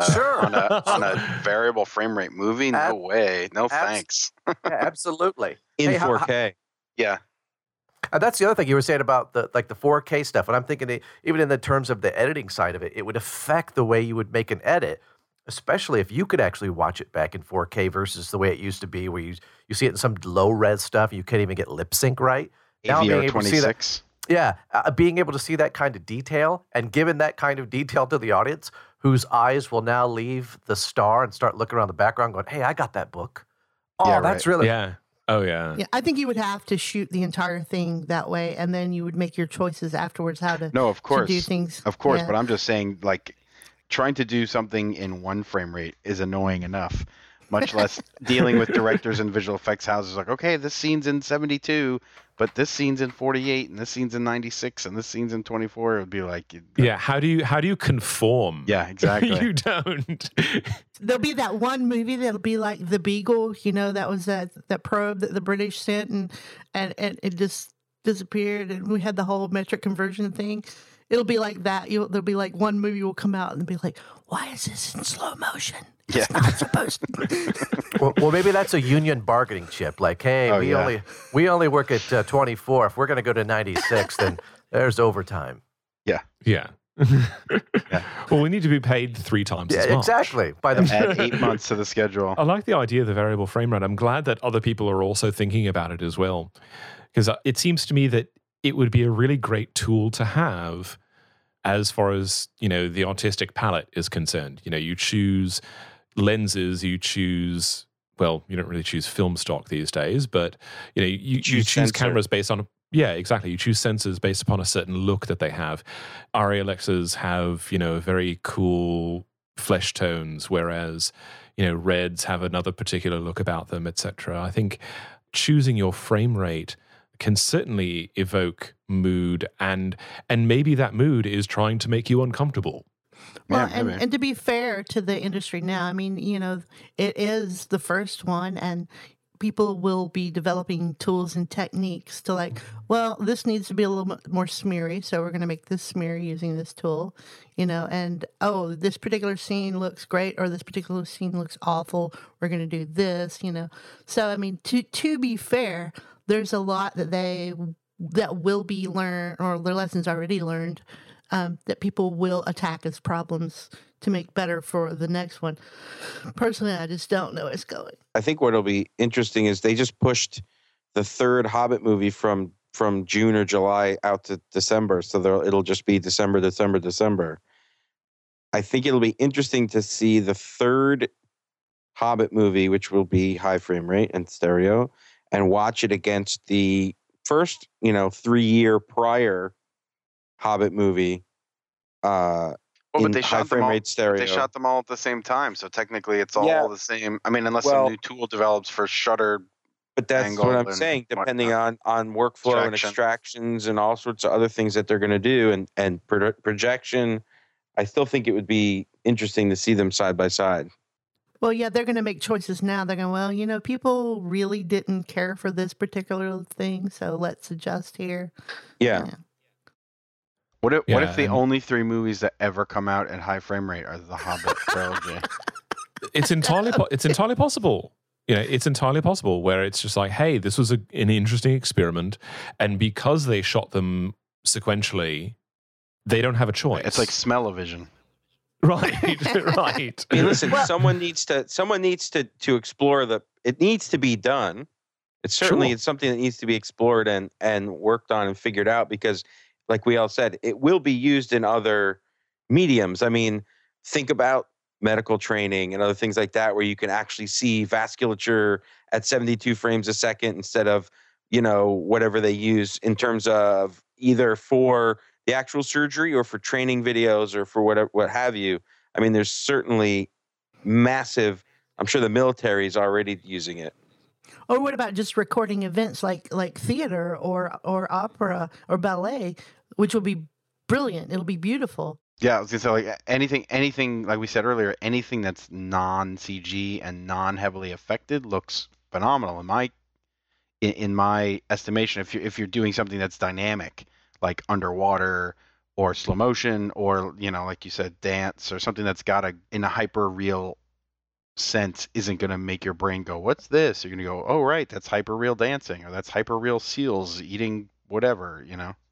S2: a variable frame rate movie. No way. No thanks.
S5: Yeah, absolutely.
S3: In 4K.
S2: Yeah.
S5: And that's the other thing you were saying about the 4K stuff. And I'm thinking even in the terms of the editing side of it, it would affect the way you would make an edit, especially if you could actually watch it back in 4K versus the way it used to be where you see it in some low res stuff. You can't even get lip sync right.
S2: AVR 26.
S5: Yeah, being able to see that kind of detail and giving that kind of detail to the audience whose eyes will now leave the star and start looking around the background going, hey, I got that book. Oh,
S2: Yeah,
S5: that's
S2: right.
S5: really...
S1: Yeah. Oh, yeah.
S4: Yeah, I think you would have to shoot the entire thing that way, and then you would make your choices afterwards how to,
S2: No, of
S4: to
S2: course.
S4: do things.
S2: Of course,
S4: Yeah.
S2: but I'm just saying, like, trying to do something in one frame rate is annoying enough, much less dealing with directors and visual effects houses. Like, okay, this scene's in 72, but this scene's in 48, and this scene's in 96, and this scene's in 24. It would be like,
S1: Yeah. How do you conform?
S2: yeah, exactly.
S1: You don't.
S4: There'll be that one movie that'll be like The Beagle, you know, that was that probe that the British sent, and it just disappeared, and we had the whole metric conversion thing. It'll be like that. There'll be like one movie will come out and be like, why is this in slow motion? It's
S2: Yeah.
S4: not supposed to.
S5: Well, maybe that's a union bargaining chip. Like, hey,
S2: Oh,
S5: we
S2: yeah.
S5: only work at 24. If we're going to go to 96, then there's overtime.
S1: Yeah.
S2: Yeah.
S1: Well, we need to be paid 3 times as
S5: Yeah,
S1: much.
S5: exactly. By the
S2: Add 8 months to the schedule.
S1: I like the idea of the variable frame rate. I'm glad that other people are also thinking about it as well, because it seems to me that it would be a really great tool to have as far as, you know, the artistic palette is concerned. You know, you choose lenses, you choose, well, you don't really choose film stock these days, but, you know, you choose
S3: sensor.
S1: cameras based on, yeah, exactly. You choose sensors based upon a certain look that they have. Arri Alexas have, you know, very cool flesh tones, whereas, you know, reds have another particular look about them, etc. I think choosing your frame rate can certainly evoke mood, and maybe that mood is trying to make you uncomfortable.
S4: Well,
S2: Yeah, maybe.
S4: and to be fair to the industry now, I mean, you know, it is the first one, and people will be developing tools and techniques to like, well, this needs to be a little bit more smeary, so we're going to make this smeary using this tool, you know, and oh, this particular scene looks great, or this particular scene looks awful, we're going to do this, you know. So, I mean, to be fair, there's a lot that will be learned, or their lessons already learned, that people will attack as problems to make better for the next one. Personally, I just don't know where it's going.
S3: I think what'll be interesting is they just pushed the third Hobbit movie from June or July out to December, so it'll just be December. I think it'll be interesting to see the third Hobbit movie, which will be high frame rate and stereo, and watch it against the first, 3-year prior Hobbit movie.
S2: Well,
S3: In
S2: but they
S3: high
S2: shot them
S3: frame
S2: all.
S3: rate stereo.
S2: They shot them all at the same time, so technically it's all
S3: Yeah.
S2: the same. I mean, unless
S3: Well-
S2: some new tool develops for shutter.
S3: But that's
S2: angle
S3: what I'm
S2: and
S3: saying. Depending
S2: whatnot.
S3: on workflow and
S2: Extraction.
S3: extractions and all sorts of other things that they're going to do, and projection, I still think it would be interesting to see them side by side.
S4: Well, yeah, they're going to make choices now. They're going, well, you know, people really didn't care for this particular thing, so let's adjust here.
S3: Yeah.
S2: What if
S1: Yeah,
S2: the
S1: and-
S2: only 3 movies that ever come out at high frame rate are the Hobbit trilogy?
S1: It's entirely possible. You know, it's entirely possible where it's just like, hey, this was an interesting experiment, and because they shot them sequentially, they don't have a choice.
S2: It's like smell-o-vision.
S1: right, right.
S3: I mean, listen, someone needs to explore it needs to be done. It's certainly
S1: Sure.
S3: it's something that needs to be explored and worked on and figured out, because like we all said, it will be used in other mediums. I mean, think about medical training and other things like that, where you can actually see vasculature at 72 frames a second instead of, whatever they use in terms of either for the actual surgery or for training videos or for what have you. I mean, there's certainly massive, I'm sure the military is already using it.
S4: Or what about just recording events like theater or opera or ballet, which will be brilliant. It'll be beautiful.
S2: Yeah, I was gonna say, like, anything like we said earlier, anything that's non-CG and non-heavily affected looks phenomenal in my estimation. If you're doing something that's dynamic, like underwater or slow motion, or like you said, dance, or something that's got in a hyper real sense, isn't gonna make your brain go, "What's this?" You're gonna go, "Oh, right, that's hyper real dancing, or that's hyper real seals eating whatever."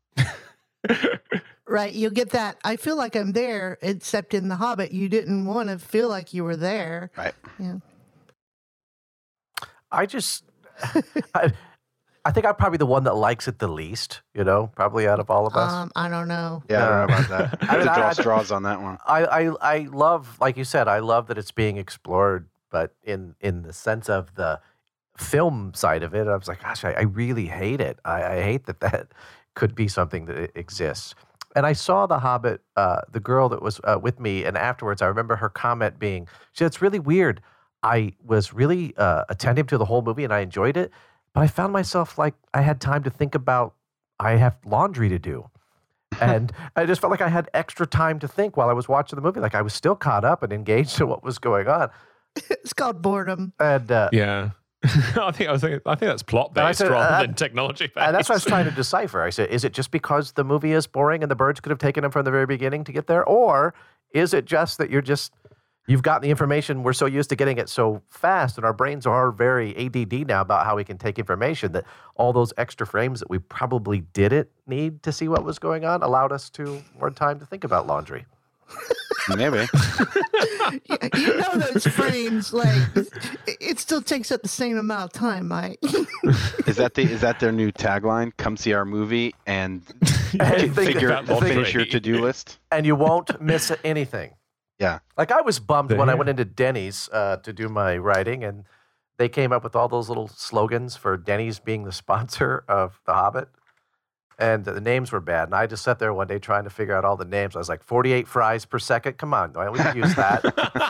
S4: Right. You'll get that. I feel like I'm there, except in The Hobbit, you didn't want to feel like you were there.
S2: Right.
S4: Yeah.
S5: I just, I, I think I'm probably the one that likes it the least, probably out of all of us.
S4: I don't know.
S2: Yeah, I don't know about that. I
S5: mean,
S2: have to draw straws on that one.
S5: I love, like you said, I love that it's being explored, but in the sense of the film side of it, I was like, gosh, I really hate it. I hate that could be something that exists. And I saw The Hobbit, the girl that was with me, and afterwards I remember her comment being, she said, it's really weird. I was really attentive to the whole movie and I enjoyed it, but I found myself like I had time to think about, I have laundry to do. And I just felt like I had extra time to think while I was watching the movie. Like I was still caught up and engaged in what was going on.
S4: It's called boredom.
S5: And
S1: Yeah. I think that's plot based
S5: said,
S1: rather than technology based.
S5: and that's what I was trying to decipher. I said, is it just because the movie is boring and the birds could have taken him from the very beginning to get there? Or is it just that you've gotten the information, we're so used to getting it so fast, and our brains are very ADD now about how we can take information, that all those extra frames that we probably didn't need to see what was going on allowed us to more time to think about laundry.
S2: Maybe.
S4: You know those frames, like, it still takes up the same amount of time, Mike.
S2: Is that their new tagline? Come see our movie and
S5: And
S2: finish your to-do list.
S5: And you won't miss anything.
S2: Yeah.
S5: Like I was bummed when I
S1: Yeah.
S5: went into Denny's to do my writing, and they came up with all those little slogans for Denny's being the sponsor of The Hobbit. And the names were bad. And I just sat there one day trying to figure out all the names. I was like, 48 fries per second? Come on, we can use that.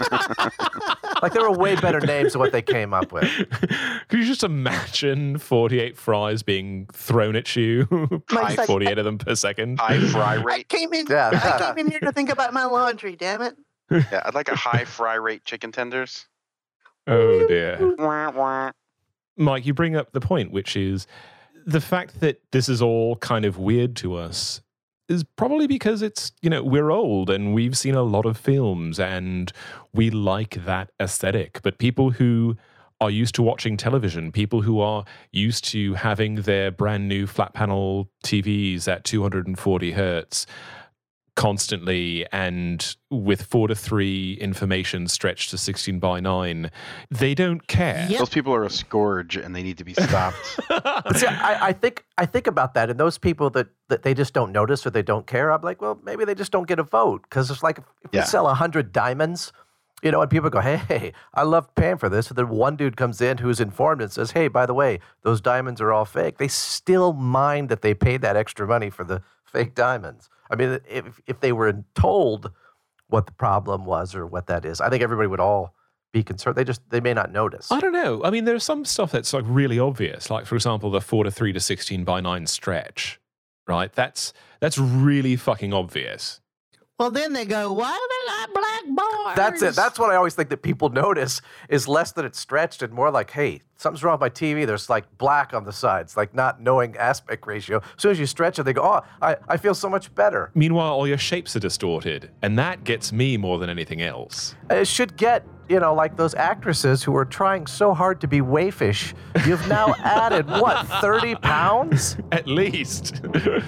S5: Like there were way better names than what they came up with.
S1: Could you just imagine 48 fries being thrown at you?
S4: Mike's like,
S1: 48 of them per second.
S2: High fry
S4: I
S2: rate.
S4: came in
S5: Yeah.
S4: here to think about my laundry, damn it.
S2: Yeah, I'd like a high fry rate chicken tenders.
S1: Oh dear.
S2: Wah, wah.
S1: Mike, you bring up the point, which is the fact that this is all kind of weird to us is probably because it's, we're old and we've seen a lot of films and we like that aesthetic. But people who are used to watching television, people who are used to having their brand new flat panel TVs at 240 hertz constantly and with 4:3 information stretched to 16:9, they don't care.
S4: Yep.
S2: Those people are a scourge and they need to be stopped.
S5: But see, I think about that, and those people that they just don't notice or they don't care, I'm like, well, maybe they just don't get a vote, because it's like if we sell 100 diamonds, and people go, hey, I love paying for this, and then one dude comes in who's informed and says, hey, by the way, those diamonds are all fake. They still mind that they paid that extra money for the fake diamonds. I mean, if they were told what the problem was or what that is, I think everybody would all be concerned. They may not notice.
S1: I don't know. I mean, there's some stuff that's like really obvious. Like, for example, the 4:3 to 16:9 stretch, right? That's really fucking obvious.
S4: Well, then they go, why do they got black bars?
S5: That's it. That's what I always think that people notice is less that it's stretched and more like, hey, something's wrong with my TV. There's like black on the sides, like not knowing aspect ratio. As soon as you stretch it, they go, oh, I feel so much better.
S1: Meanwhile, all your shapes are distorted. And that gets me more than anything else.
S5: It should get, like those actresses who are trying so hard to be waifish. You've now added, 30 pounds?
S1: At least.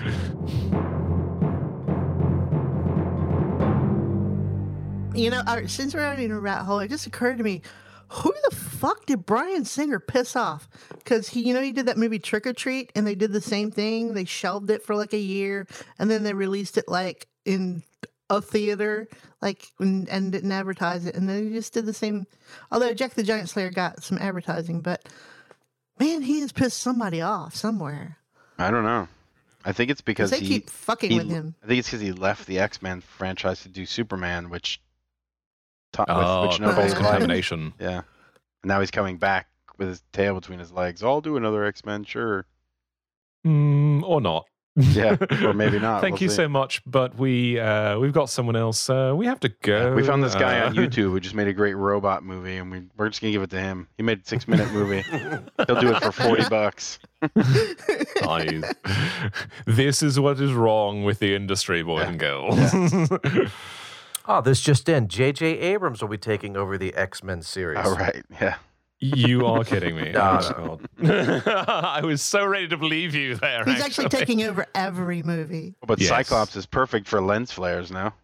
S4: Since we're already in a rat hole, it just occurred to me, who the fuck did Bryan Singer piss off? Because he did that movie Trick or Treat, and they did the same thing. They shelved it for like a year, and then they released it like in a theater, and didn't advertise it. And then he just did the same. Although Jack the Giant Slayer got some advertising, but man, he has pissed somebody off somewhere.
S2: I don't know. I think it's because
S4: they keep fucking with him.
S2: I think it's because he left the X-Men franchise to do Superman, which which
S1: false
S2: nobody liked.
S1: contamination.
S2: Yeah. And now he's coming back with his tail between his legs. I'll do another X-Men, sure.
S1: Or not.
S2: Yeah, or maybe not.
S1: Thank
S2: We'll
S1: you
S2: see.
S1: so much, but we've got someone else. We have to go.
S2: We found this guy on YouTube who just made a great robot movie, and we're just gonna give it to him. He made a 6-minute movie. He'll do it for $40.
S1: Nice. This is what is wrong with the industry, boys and girls.
S5: Oh, this just in. J.J. Abrams will be taking over the X-Men series.
S2: All right, yeah.
S1: You are kidding me.
S5: No,
S1: Oh, God. I was so ready to believe you there.
S4: He's actually taking over every movie.
S2: But
S1: Yes.
S2: Cyclops is perfect for lens flares now.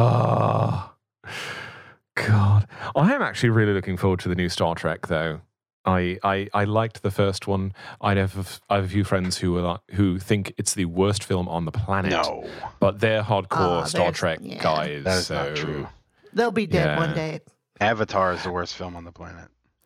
S1: Oh, God. I am actually really looking forward to the new Star Trek, though. I liked the first one. I have a few friends who think it's the worst film on the planet.
S2: No,
S1: But they're hardcore Star
S4: there's-
S1: Trek
S4: yeah.
S1: guys.
S2: that is
S1: so
S2: not true.
S4: They'll be dead one
S1: Yeah.
S4: day.
S2: Avatar is the worst film on the planet.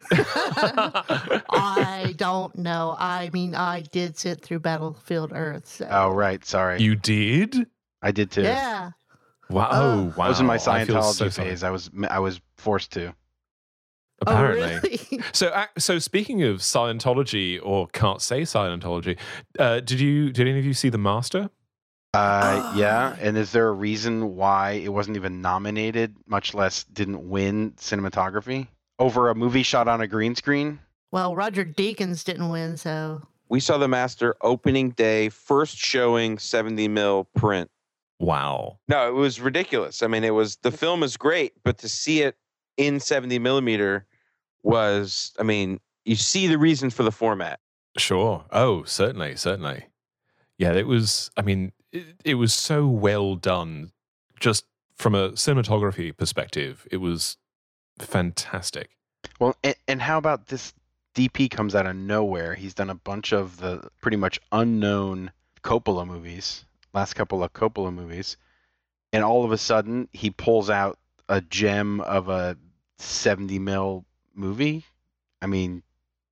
S4: I don't know. I mean, I did sit through Battlefield Earth. So.
S2: Oh, right. Sorry.
S1: You did?
S2: I did too.
S4: Yeah.
S1: Wow!
S4: Oh.
S1: Wow!
S2: I was in my
S1: I feel
S2: Scientology
S1: so sorry.
S2: phase. I was forced to.
S1: Apparently.
S4: Oh, really?
S1: So speaking of Scientology, or can't say Scientology, did any of you see The Master?
S2: Yeah. And is there a reason why it wasn't even nominated, much less didn't win cinematography over a movie shot on a green screen?
S4: Well, Roger Deakins didn't win, so.
S3: We saw The Master opening day, first showing 70 mil print.
S1: Wow!
S3: No, it was ridiculous. I mean, the film is great, but to see it in 70 millimeter was, I mean, you see the reason for the format.
S1: Sure. Oh, certainly. Yeah, it was. I mean, it was so well done. Just from a cinematography perspective, it was fantastic.
S2: Well, and how about this? DP comes out of nowhere. He's done a bunch of the pretty much unknown Coppola movies, last couple of Coppola movies, and all of a sudden he pulls out a gem of a 70 mil movie. I mean,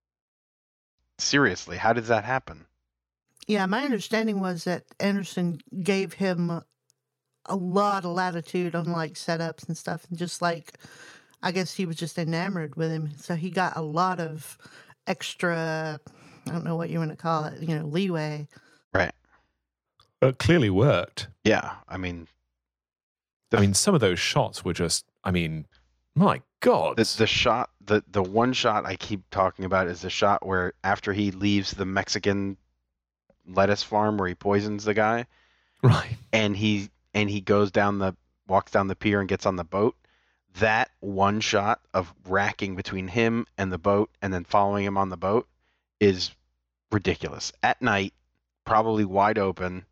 S2: seriously, how does that happen?
S4: Yeah, my understanding was that Anderson gave him a lot of latitude on like setups and stuff, and just like, I guess he was just enamored with him, so he got a lot of extra, I don't know what you want to call it, leeway.
S2: Right.
S1: It clearly worked.
S2: Yeah. I mean,
S1: some of those shots were just. I mean, my God.
S2: the shot, the one shot I keep talking about is the shot where after he leaves the Mexican lettuce farm where he poisons the guy,
S1: Right.
S2: and he walks down the pier and gets on the boat. That one shot of racking between him and the boat and then following him on the boat is ridiculous. At night, probably wide open,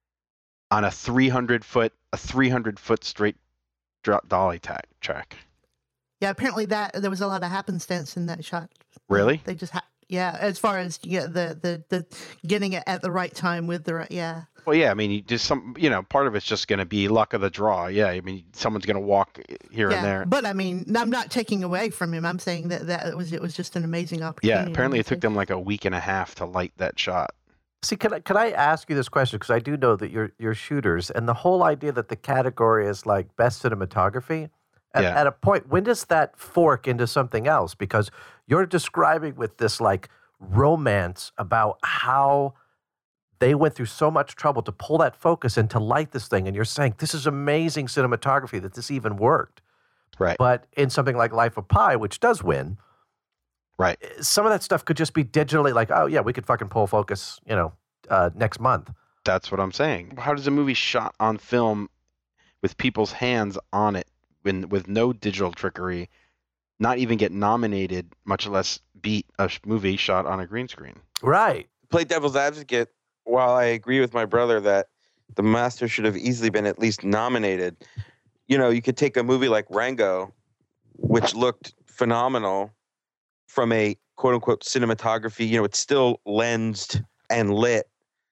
S2: on a 300 foot straight dolly track.
S4: Yeah, apparently there was a lot of happenstance in that shot.
S2: Really?
S4: They just yeah, as far as the getting it at the right time with the right, yeah.
S2: Well, yeah, I mean, part of it's just going to be luck of the draw. Yeah, I mean, someone's going to walk here
S4: Yeah,
S2: and there.
S4: but I mean, I'm not taking away from him. I'm saying that it was just an amazing opportunity.
S2: Yeah, apparently it took them like a week and a half to light that shot.
S5: See, can I ask you this question? Because I do know that you're shooters, and the whole idea that the category is like best cinematography.
S2: Yeah.
S5: At a point, when does that fork into something else? Because you're describing with this like romance about how they went through so much trouble to pull that focus and to light this thing, and you're saying this is amazing cinematography that this even worked.
S2: Right.
S5: But in something like Life of Pi, which does win,
S2: Right.
S5: some of that stuff could just be digitally like, oh yeah, we could fucking pull focus, next month.
S2: That's what I'm saying. How does a movie shot on film with people's hands on it, with no digital trickery, not even get nominated, much less beat a movie shot on a green screen?
S5: Right.
S3: Play devil's advocate, while I agree with my brother that The Master should have easily been at least nominated, you could take a movie like Rango, which looked phenomenal from a quote-unquote cinematography. It's still lensed and lit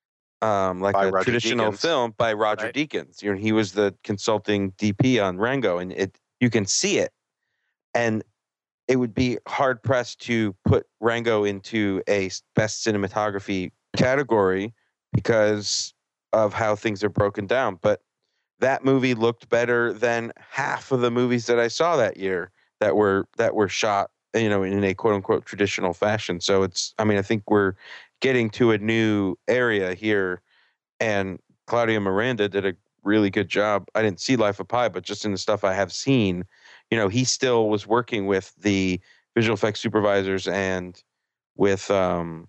S3: like
S2: By
S3: a
S2: Roger
S3: traditional
S2: Deakins.
S3: film by Roger
S5: Right.
S3: Deakins. He was the consulting DP on Rango, and you can see it. And it would be hard-pressed to put Rango into a best cinematography category because of how things are broken down. But that movie looked better than half of the movies that I saw that year that were shot, in a quote unquote traditional fashion. So I think we're getting to a new area here, and Claudia Miranda did a really good job. I didn't see Life of Pi, but just in the stuff I have seen, he still was working with the visual effects supervisors and with Ang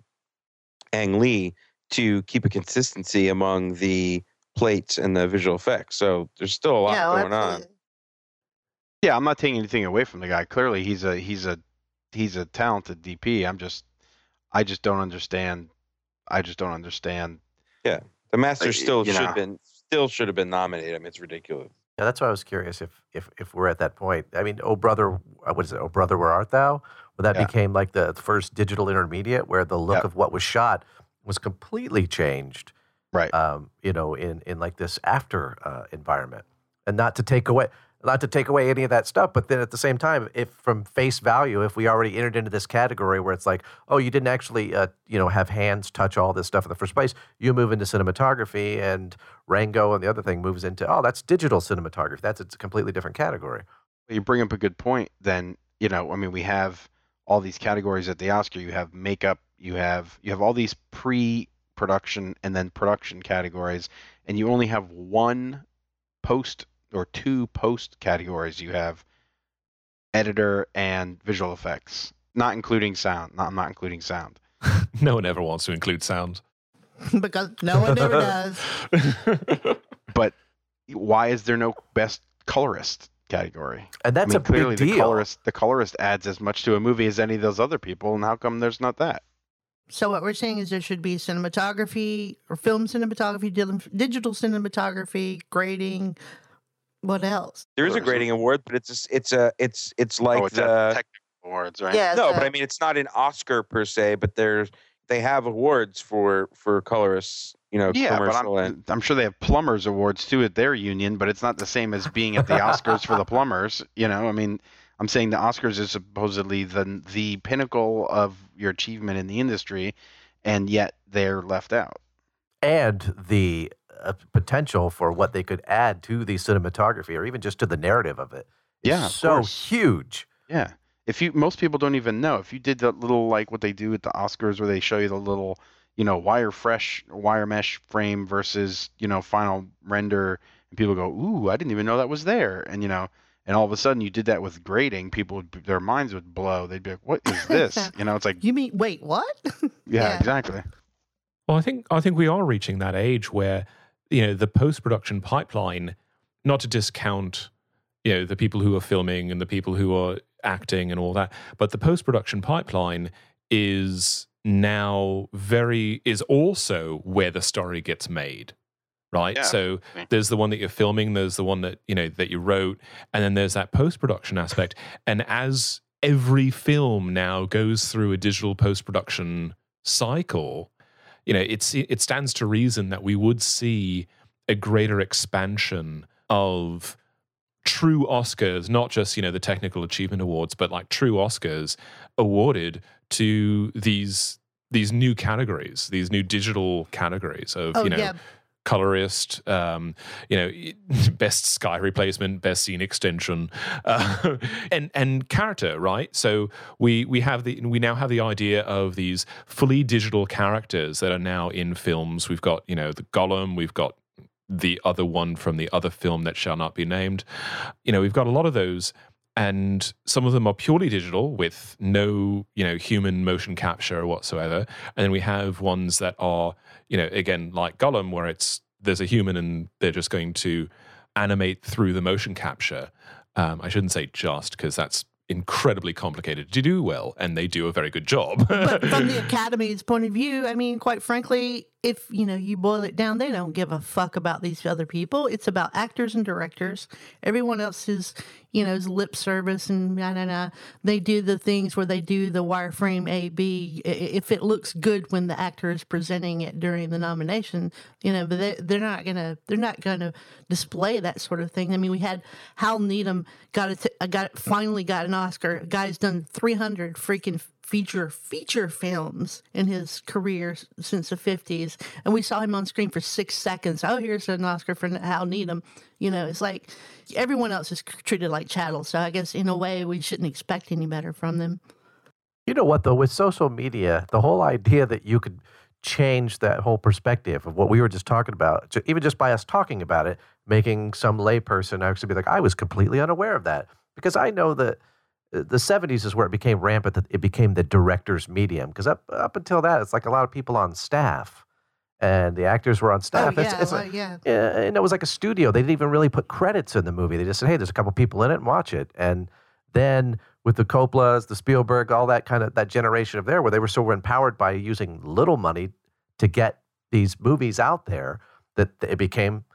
S3: Lee to keep a consistency among the plates and the visual effects. So there's still a lot going on.
S2: Yeah, I'm not taking anything away from the guy. Clearly, he's a talented DP. I just don't understand.
S3: Yeah, The Master
S2: You
S3: still
S2: know.
S3: should have been nominated. I mean, it's ridiculous.
S5: Yeah, that's why I was curious if we're at that point. I mean, Oh Brother, what is it? Oh Brother, Where Art Thou? Well, that
S2: Yeah.
S5: became like the first digital intermediate where the look
S2: Yep.
S5: of what was shot was completely changed.
S2: Right.
S5: In like this after environment, and not to take away any of that stuff, but then at the same time, if from face value, if we already entered into this category where it's like, oh, you didn't actually, have hands touch all this stuff in the first place, you move into cinematography, and Rango and the other thing moves into, oh, that's digital cinematography. That's a completely different category.
S2: You bring up a good point. Then we have all these categories at the Oscar. You have makeup. You have all these pre-production and then production categories, and you only have one post or two post categories. You have editor and visual effects, not including sound. I'm not including sound.
S1: No one ever wants to include sound.
S4: Because no one ever does.
S2: But why is there no best colorist category?
S5: And that's a
S2: clearly
S5: big deal.
S2: the colorist adds as much to a movie as any of those other people, and how come there's not that?
S4: So what we're saying is there should be cinematography or film cinematography, digital cinematography, grading. What else?
S3: There is a grading award, but it's like
S2: at the
S3: the
S2: technical awards, right?
S4: Yeah.
S3: no, but I mean it's not an Oscar per se, but they have awards for colorists,
S2: Yeah,
S3: commercial
S2: but
S3: and
S2: I'm sure they have plumbers awards too at their union, but it's not the same as being at the Oscars for the plumbers. I mean, I'm saying the Oscars is supposedly the pinnacle of your achievement in the industry, and yet they're left out.
S5: And the potential for what they could add to the cinematography or even just to the narrative of it is
S2: Yeah, of
S5: so
S2: course.
S5: huge.
S2: Yeah. Most people don't even know. If you did that little, like what they do at the Oscars where they show you the little, wire mesh frame versus, final render, and people go, ooh, I didn't even know that was there. And, and all of a sudden you did that with grading, their minds would blow. They'd be like, what is this? It's like,
S4: You mean, wait, what?
S2: yeah, exactly.
S1: Well, I think we are reaching that age where, the post-production pipeline, not to discount, the people who are filming and the people who are acting and all that, but the post-production pipeline is also where the story gets made, right?
S2: Yeah.
S1: So there's the one that you're filming, there's the one that, that you wrote, and then there's that post-production aspect. And as every film now goes through a digital post-production cycle, it stands to reason that we would see a greater expansion of true Oscars, not just, the technical achievement awards, but like true Oscars awarded to these new categories, these new digital categories of, colorist, best sky replacement, best scene extension, and character, right? So we now have the idea of these fully digital characters that are now in films. We've got, the Gollum, we've got the other one from the other film that shall not be named. We've got a lot of those, and some of them are purely digital with no, human motion capture whatsoever. And then we have ones that are, again, like Gollum, where there's a human and they're just going to animate through the motion capture. I shouldn't say just, because that's incredibly complicated to do well, and they do a very good job.
S4: But from the Academy's point of view, I mean, quite frankly, if you boil it down, they don't give a fuck about these other people. It's about actors and directors. Everyone else is lip service and they do the things where they do the wireframe A/B if it looks good when the actor is presenting it during the nomination. But they're not gonna display that sort of thing. I mean, we had Hal Needham finally got an Oscar. A guy's done 300 freaking feature films in his career since the 50s, and we saw him on screen for 6 seconds. Oh, here's an Oscar for Hal Needham. It's like everyone else is treated like chattel, so I guess in a way we shouldn't expect any better from them.
S5: You know what, though, with social media, the whole idea that you could change that whole perspective of what we were just talking about, even just by us talking about it, making some layperson actually be like, I was completely unaware of that. Because I know that the 70s is where it became rampant, that it became the director's medium. Because up until that, it's like a lot of people on staff, and the actors were on staff. And it was like a studio. They didn't even really put credits in the movie. They just said, hey, there's a couple people in it, and watch it. And then with the Coppolas, the Spielberg, all that that generation of there, where they were so empowered by using little money to get these movies out there, that it became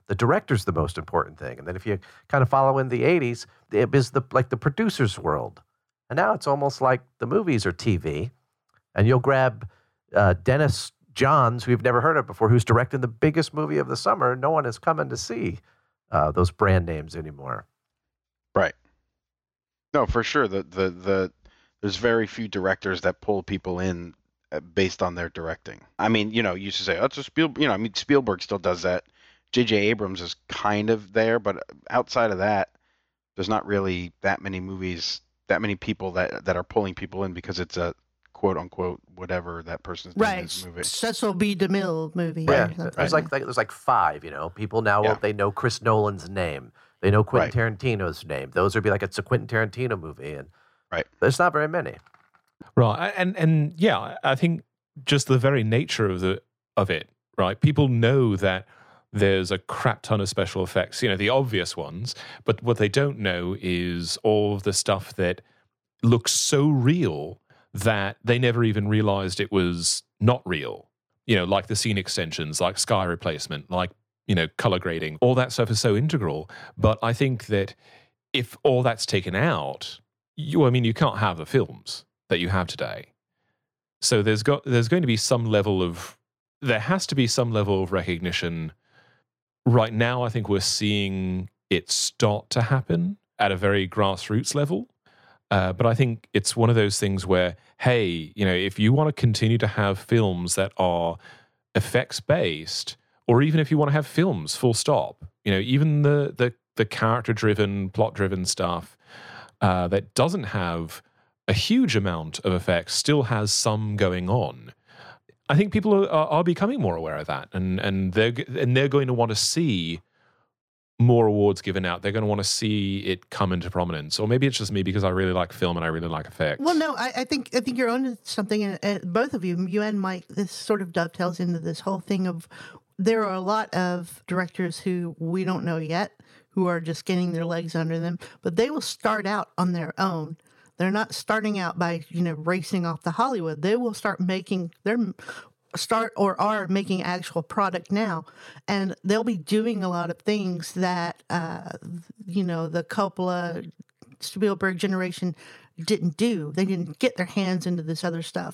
S5: The director's the most important thing. And then if you kind of follow in the 80s, it was the producer's world. And now it's almost like the movies are TV. And you'll grab Dennis Johns, who you've never heard of before, who's directing the biggest movie of the summer. No one is coming to see those brand names anymore.
S2: Right. No, for sure. There's very few directors that pull people in based on their directing. I mean, you used to say, oh, it's a Spielberg. I mean, Spielberg still does that. J.J. Abrams is kind of there, but outside of that, there's not really that many movies, that many people that are pulling people in because it's a quote unquote whatever that person's doing in this movie.
S4: Cecil B. DeMille movie.
S5: Yeah, there's like 5. People now they know Chris Nolan's name, they know Quentin Tarantino's name. Those would be like, it's a Quentin Tarantino movie, and there's not very many.
S1: Right, and yeah, I think just the very nature of it, right? People know that there's a crap ton of special effects, the obvious ones, but what they don't know is all of the stuff that looks so real that they never even realized it was not real. Like the scene extensions, like sky replacement, like, color grading. All that stuff is so integral. But I think that if all that's taken out, you can't have the films that you have today. So there has to be some level of recognition. Right now, I think we're seeing it start to happen at a very grassroots level. But I think it's one of those things where, hey, if you want to continue to have films that are effects-based, or even if you want to have films, full stop, even the character-driven, plot-driven stuff that doesn't have a huge amount of effects, still has some going on. I think people are becoming more aware of that, and they're going to want to see more awards given out. They're going to want to see it come into prominence. Or maybe it's just me because I really like film and I really like effects.
S4: Well, no, I think you're onto something. Both of you and Mike, this sort of dovetails into this whole thing of there are a lot of directors who we don't know yet, who are just getting their legs under them, but they will start out on their own. They're not starting out by, racing off to Hollywood. They will start making are making actual product now. And they'll be doing a lot of things that, the Coppola, Spielberg generation didn't do. They didn't get their hands into this other stuff,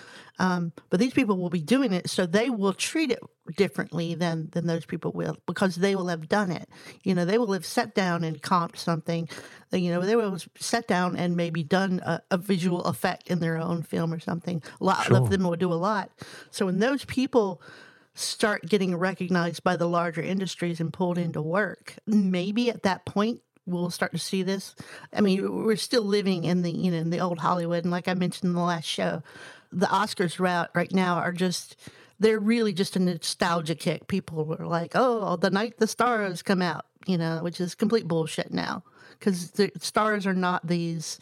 S4: But these people will be doing it, so they will treat it differently than those people will, because they will have done it. They will have sat down and comped something. They will have sat down and maybe done a visual effect in their own film or something. A lot of them will do a lot. So when those people start getting recognized by the larger industries and pulled into work, maybe at that point, we'll start to see this. I mean, we're still living in the in the old Hollywood, and like I mentioned in the last show, the Oscars right now they're really just a nostalgia kick. People were like, "Oh, the night the stars come out," which is complete bullshit now, because the stars are not these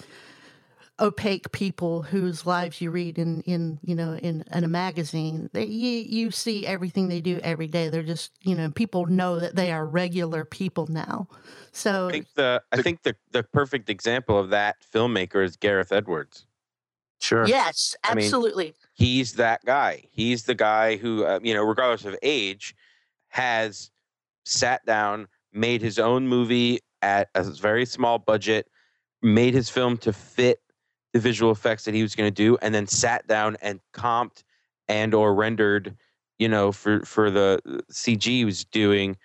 S4: opaque people whose lives you read in a magazine. You see everything they do every day. They're just people know that they are regular people now. So
S3: I think the perfect example of that filmmaker is Gareth Edwards.
S5: Sure.
S4: Yes, absolutely.
S3: I mean, he's that guy. He's the guy who regardless of age, has sat down, made his own movie at a very small budget, made his film to fit the visual effects that he was going to do, and then sat down and comped and or rendered, for the CG he was doing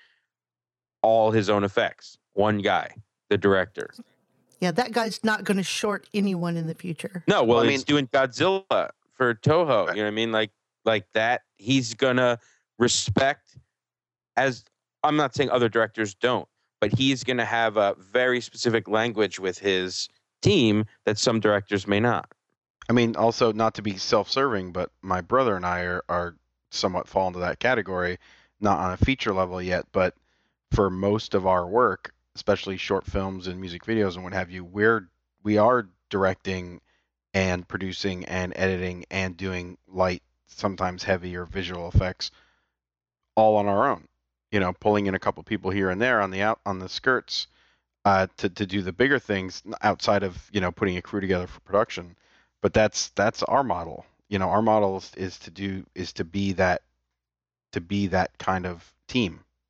S3: all his own effects. One guy, the director.
S4: Yeah, that guy's not going to short anyone in the future.
S3: No, well, he's doing Godzilla for Toho. You know what I mean? Like that. He's gonna respect, as I'm not saying other directors don't, but he's gonna have a very specific language with his team that some directors may not.
S2: I mean, also not to be self-serving, but my brother and I are somewhat fall into that category, not on a feature level yet, but for most of our work, especially short films and music videos and what have you, we are directing and producing and editing and doing light, sometimes heavier visual effects, all on our own. Pulling in a couple people here and there on the skirts to do the bigger things outside of putting a crew together for production. But that's our model. Our model is to be that kind of team.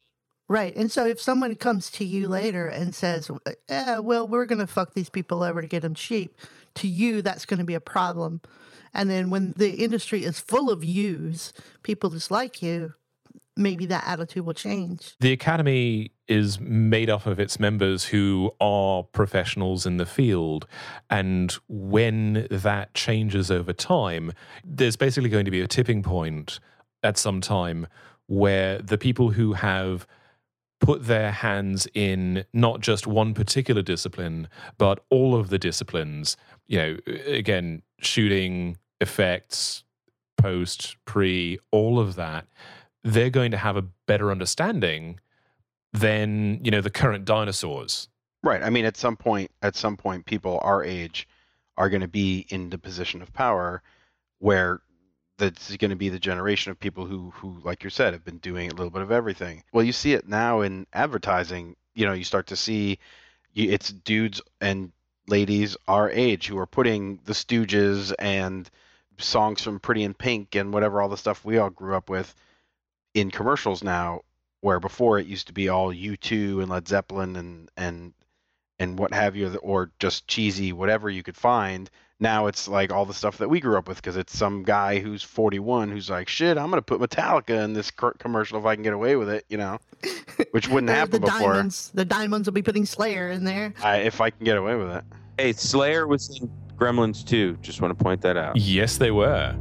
S4: Right. And so if someone comes to you later and says, well, we're going to fuck these people over to get them cheap, to you, that's going to be a problem. And then when the industry is full of yous, people just like you, maybe that attitude will change.
S1: The Academy is made up of its members who are professionals in the field. And when that changes over time, there's basically going to be a tipping point at some time where the people who have put their hands in not just one particular discipline, but all of the disciplines, again, shooting, effects, post, pre, all of that, they're going to have a better understanding than, the current dinosaurs.
S2: Right. I mean, at some point, people our age are going to be in the position of power where that's going to be the generation of people who, like you said, have been doing a little bit of everything. Well, you see it now in advertising. You start to see it's dudes and ladies our age who are putting the Stooges and songs from Pretty in Pink and whatever, all the stuff we all grew up with, in commercials now, where before it used to be all U2 and Led Zeppelin and what have you, or just cheesy whatever you could find. Now it's like all the stuff that we grew up with, because it's some guy who's 41 who's like, shit, I'm going to put Metallica in this commercial if I can get away with it, which wouldn't happen before.
S4: The Diamonds will be putting Slayer in there.
S2: If I can get away with it.
S3: Hey, Slayer was in Gremlins 2. Just want to point that out.
S1: Yes, they were.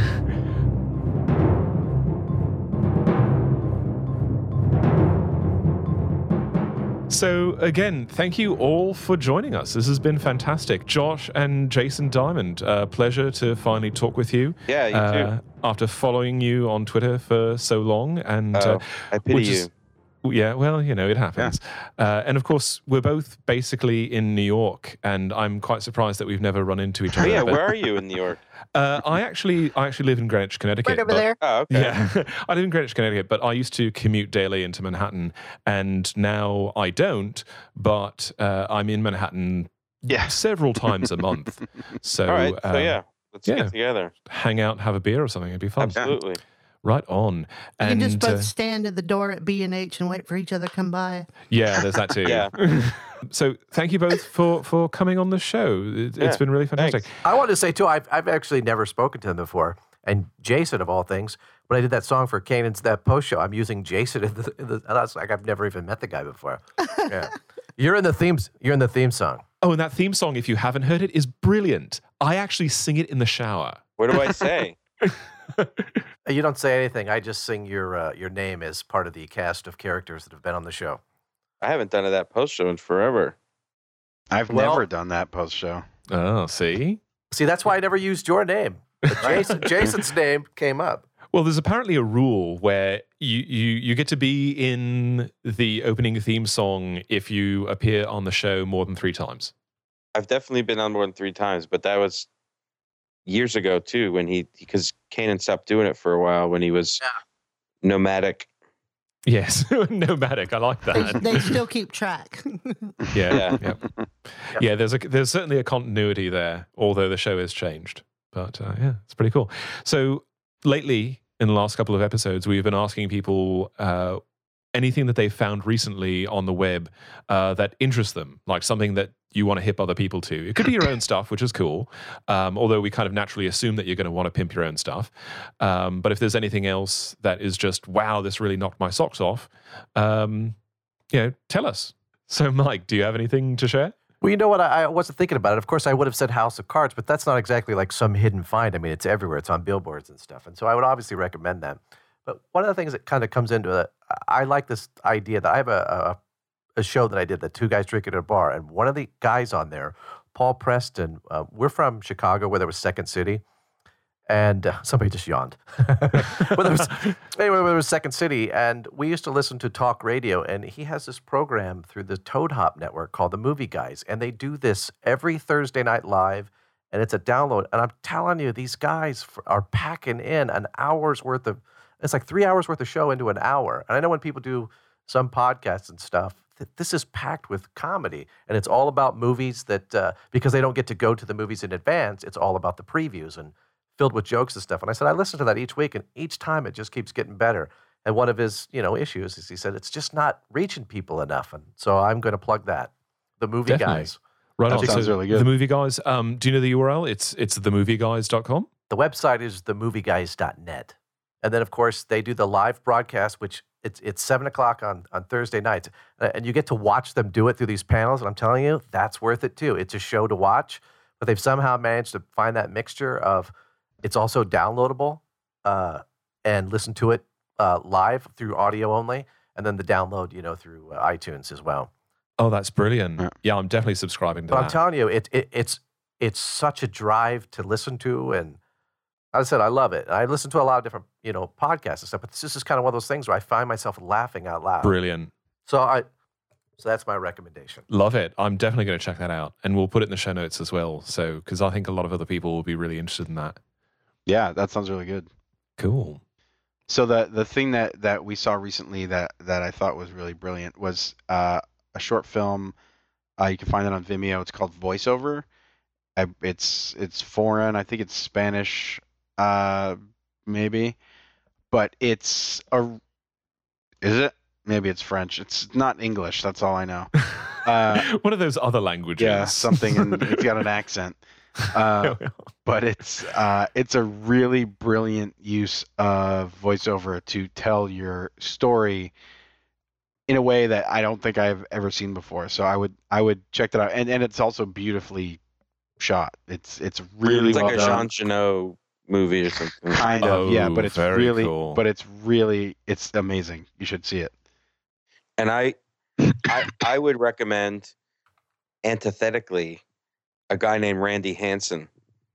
S1: So again, thank you all for joining us. This has been fantastic. Josh and Jason Diamond, pleasure to finally talk with you.
S3: Yeah, you too.
S1: After following you on Twitter for so long. And
S3: I pity you.
S1: Yeah, well, it happens. Yeah. And of course, we're both basically in New York, and I'm quite surprised that we've never run into each other.
S3: Oh, yeah, where are you in New York?
S1: I actually live in Greenwich, Connecticut.
S4: Right over there.
S3: Oh, okay.
S1: Yeah, I live in Greenwich, Connecticut, but I used to commute daily into Manhattan, and now I don't. But I'm in Manhattan several times a month. So,
S3: all right. Let's get together,
S1: hang out, have a beer or something. It'd be fun.
S3: Absolutely.
S1: Right on.
S4: You
S1: And
S4: can just both stand at the door at B&H and wait for each other to come by.
S1: yeah, there's that too.
S3: Yeah.
S1: So thank you both for coming on the show. It's been really fantastic.
S3: Thanks.
S5: I wanted to say, too, I've actually never spoken to him before. And Jason, of all things, when I did that song for Kanan's That Post Show, I'm using Jason in the and that's like I've never even met the guy before. Yeah. You're in the theme song.
S1: Oh, and that theme song, if you haven't heard it, is brilliant. I actually sing it in the shower.
S3: What do I say?
S5: You don't say anything. I just sing your name as part of the cast of characters that have been on the show.
S3: I haven't done that post show in forever.
S2: I've never done that post show.
S1: Oh, see?
S5: See, that's why I never used your name. But Jason's name came up.
S1: Well, there's apparently a rule where you get to be in the opening theme song if you appear on the show more than 3 times.
S3: I've definitely been on more than 3 times, but that was years ago too, when because Kanan stopped doing it for a while when he was nomadic.
S1: Yes, nomadic. I like that.
S4: They still keep track.
S1: Yeah. There's certainly a continuity there, although the show has changed. But it's pretty cool. So lately, in the last couple of episodes, we've been asking people anything that they've found recently on the web that interests them, like something that you want to hip other people to. It could be your own stuff, which is cool, although we kind of naturally assume that you're going to want to pimp your own stuff. But if there's anything else that is just, wow, this really knocked my socks off, tell us. So, Mike, do you have anything to share?
S5: Well, you know what? I wasn't thinking about it. Of course, I would have said House of Cards, but that's not exactly like some hidden find. I mean, it's everywhere. It's on billboards and stuff. And so I would obviously recommend that. But one of the things that kind of comes into it, I like this idea that I have a show that I did, that 2 guys drinking at a bar. And one of the guys on there, Paul Preston, we're from Chicago, where there was Second City. And somebody just yawned. There was Second City, and we used to listen to talk radio, and he has this program through the Toad Hop Network called The Movie Guys, and they do this every Thursday night live, and it's a download. And I'm telling you, these guys are packing in an hour's worth of, it's like 3 hours worth of show into an hour. And I know when people do some podcasts and stuff, this is packed with comedy, and it's all about movies that, because they don't get to go to the movies in advance, it's all about the previews and filled with jokes and stuff. And I said, I listen to that each week, and each time it just keeps getting better. And one of his, issues is he said it's just not reaching people enough. And so I'm going to plug that. The Movie
S1: Definitely.
S5: Guys.
S1: Right
S2: That
S1: on.
S2: sounds
S1: So
S2: really good.
S1: The Movie Guys. Do you know the URL? It's themovieguys.com.
S5: The website is themovieguys.net. And then, of course, they do the live broadcast, which it's 7 o'clock on Thursday nights. And you get to watch them do it through these panels. And I'm telling you, that's worth it, too. It's a show to watch. But they've somehow managed to find that mixture of it's also downloadable and listen to it live through audio only. And then the download, through iTunes as well.
S1: Oh, that's brilliant.
S2: Yeah.
S1: Yeah, I'm definitely subscribing to
S5: But
S1: that.
S5: I'm telling you, it's such a drive to listen to, and as I said, I love it. I listen to a lot of different podcasts and stuff, but this is kind of one of those things where I find myself laughing out loud.
S1: Brilliant.
S5: So that's my recommendation.
S1: Love it. I'm definitely going to check that out, and we'll put it in the show notes as well. So, because I think a lot of other people will be really interested in that.
S2: Yeah, that sounds really good.
S1: Cool.
S2: So the thing that we saw recently that I thought was really brilliant was a short film. You can find it on Vimeo. It's called Voiceover. It's foreign. I think it's Spanish, maybe, but is it? Maybe it's French. It's not English. That's all I know.
S1: One of those other languages.
S2: Yeah, something. It's got an accent. But it's a really brilliant use of voiceover to tell your story in a way that I don't think I've ever seen before. So I would check that out, and it's also beautifully shot. It's really
S3: It's like
S2: well
S3: a
S2: done.
S3: Jean Genot movie or something.
S2: Kind of, yeah,
S1: Oh,
S2: but it's
S1: very
S2: really,
S1: cool.
S2: it's amazing. You should see it.
S3: And I would recommend, antithetically, a guy named Randy Hansen,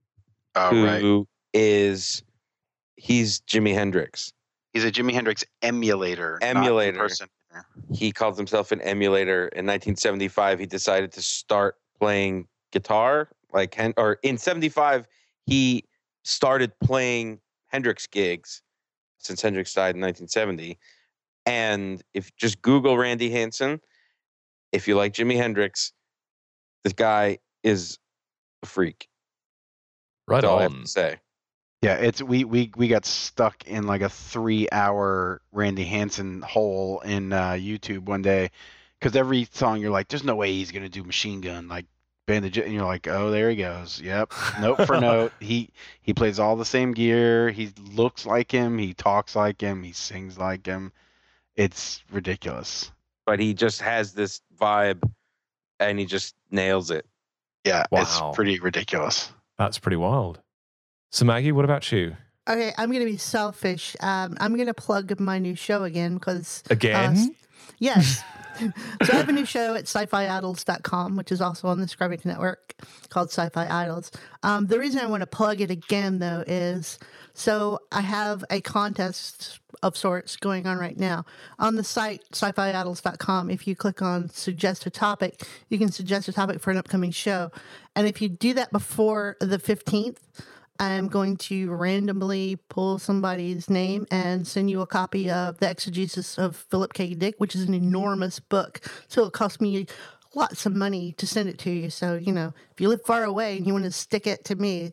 S3: who is he's Jimi Hendrix.
S2: He's a Jimi Hendrix emulator. not
S3: Emulator.
S2: impersonator.
S3: He called himself an emulator. In 1975, he decided to start playing guitar. Or in 75, he started playing Hendrix gigs since Hendrix died in 1970. And if just Google Randy Hansen, if you like Jimi Hendrix, this guy is a freak.
S1: Right
S3: That's all I have
S1: on.
S3: to say.
S2: Yeah, we got stuck in like a 3-hour Randy Hansen hole in YouTube one day, because every song you're like, there's no way he's gonna do Machine Gun like Bandage, and you're like, oh, there he goes. Yep, note for note. He plays all the same gear. He looks like him. He talks like him. He sings like him. It's ridiculous.
S3: But he just has this vibe, and he just nails it.
S2: Yeah,
S1: Wow.
S2: it's pretty ridiculous.
S1: That's pretty wild. So, Maggie, what about you?
S4: Okay, I'm going to be selfish. I'm going to plug my new show again because
S1: Again?
S4: yes. So I have a new show at sci-fi-idols.com, which is also on the Scribex Network, called Sci-Fi Idols. The reason I want to plug it again, though, is so I have a contest of sorts going on right now. On the site, sci-fi-idols.com, if you click on Suggest a Topic, you can suggest a topic for an upcoming show. And if you do that before the 15th, I'm going to randomly pull somebody's name and send you a copy of The Exegesis of Philip K. Dick, which is an enormous book. So it'll cost me lots of money to send it to you. So, if you live far away and you want to stick it to me,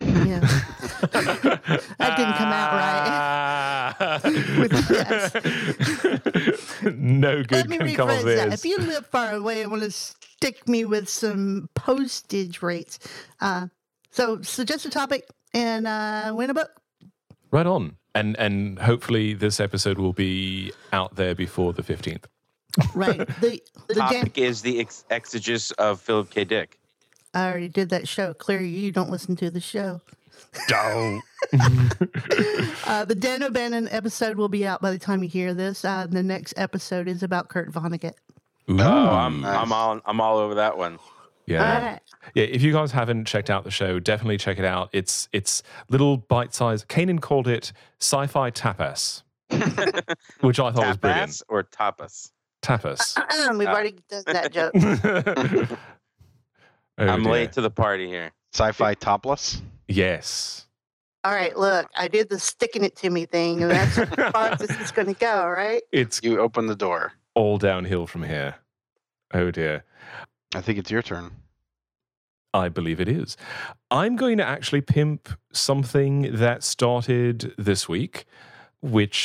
S4: that didn't come out right.
S1: No good
S4: Let me
S1: can come of
S4: rephrase that.
S1: this.
S4: If you live far away and want to stick me with some postage rates, so suggest a topic and win a book.
S1: Right on. And hopefully this episode will be out there before the 15th.
S4: Right. The
S3: Topic is the exegesis of Philip K. Dick.
S4: I already did that show. Clearly, you don't listen to the show.
S1: Don't.
S4: The Dan O'Bannon episode will be out by the time you hear this. The next episode is about Kurt Vonnegut.
S1: Ooh.
S3: I'm
S2: nice.
S3: I'm all over that one.
S1: Yeah.
S4: All right.
S1: Yeah, if you guys haven't checked out the show, definitely check it out. It's little bite-sized. Kanan called it sci-fi tapas, which I thought was brilliant.
S3: Tapas or tapas?
S1: Tapas.
S4: We've already done that joke.
S1: Oh,
S3: I'm
S1: dear.
S3: late to the party here.
S2: Sci-fi topless.
S1: Yes.
S4: All right, look, I did the sticking it to me thing, and that's as far as this is going to go, right?
S1: It's
S2: You open the door.
S1: all downhill from here. Oh dear.
S2: I think it's your turn.
S1: I believe it is. I'm going to actually pimp something that started this week, which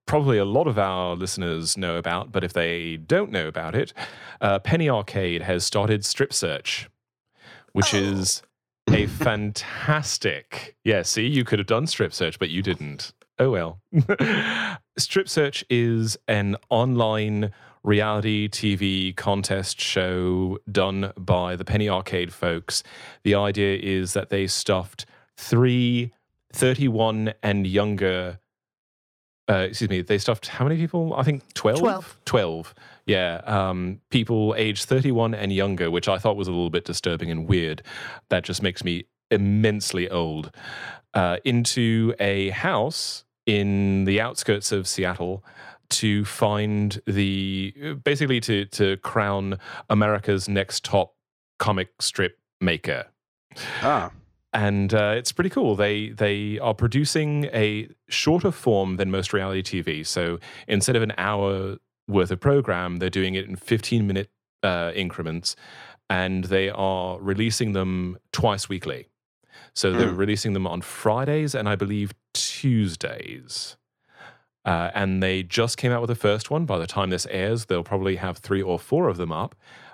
S1: probably a lot of our listeners know about, but if they don't know about it, Penny Arcade has started Strip Search, which is a fantastic... Yeah, see, you could have done Strip Search, but you didn't. Oh, well. Strip Search is an online reality TV contest show done by the Penny Arcade folks. The idea is that they stuffed 3 31 and younger... they stuffed how many people? I think 12? 12. Yeah. People aged 31 and younger, which I thought was a little bit disturbing and weird. That just makes me immensely old. Into a house in the outskirts of Seattle to find basically to crown America's next top comic strip maker.
S2: Ah.
S1: And it's pretty cool. They are producing a shorter form than most reality TV. So instead of an hour worth of program, they're doing it in 15-minute increments, and they are releasing them twice weekly. So they're releasing them on Fridays and I believe Tuesdays. And they just came out with the first one. By the time this airs, they'll probably have 3 or 4 of them up.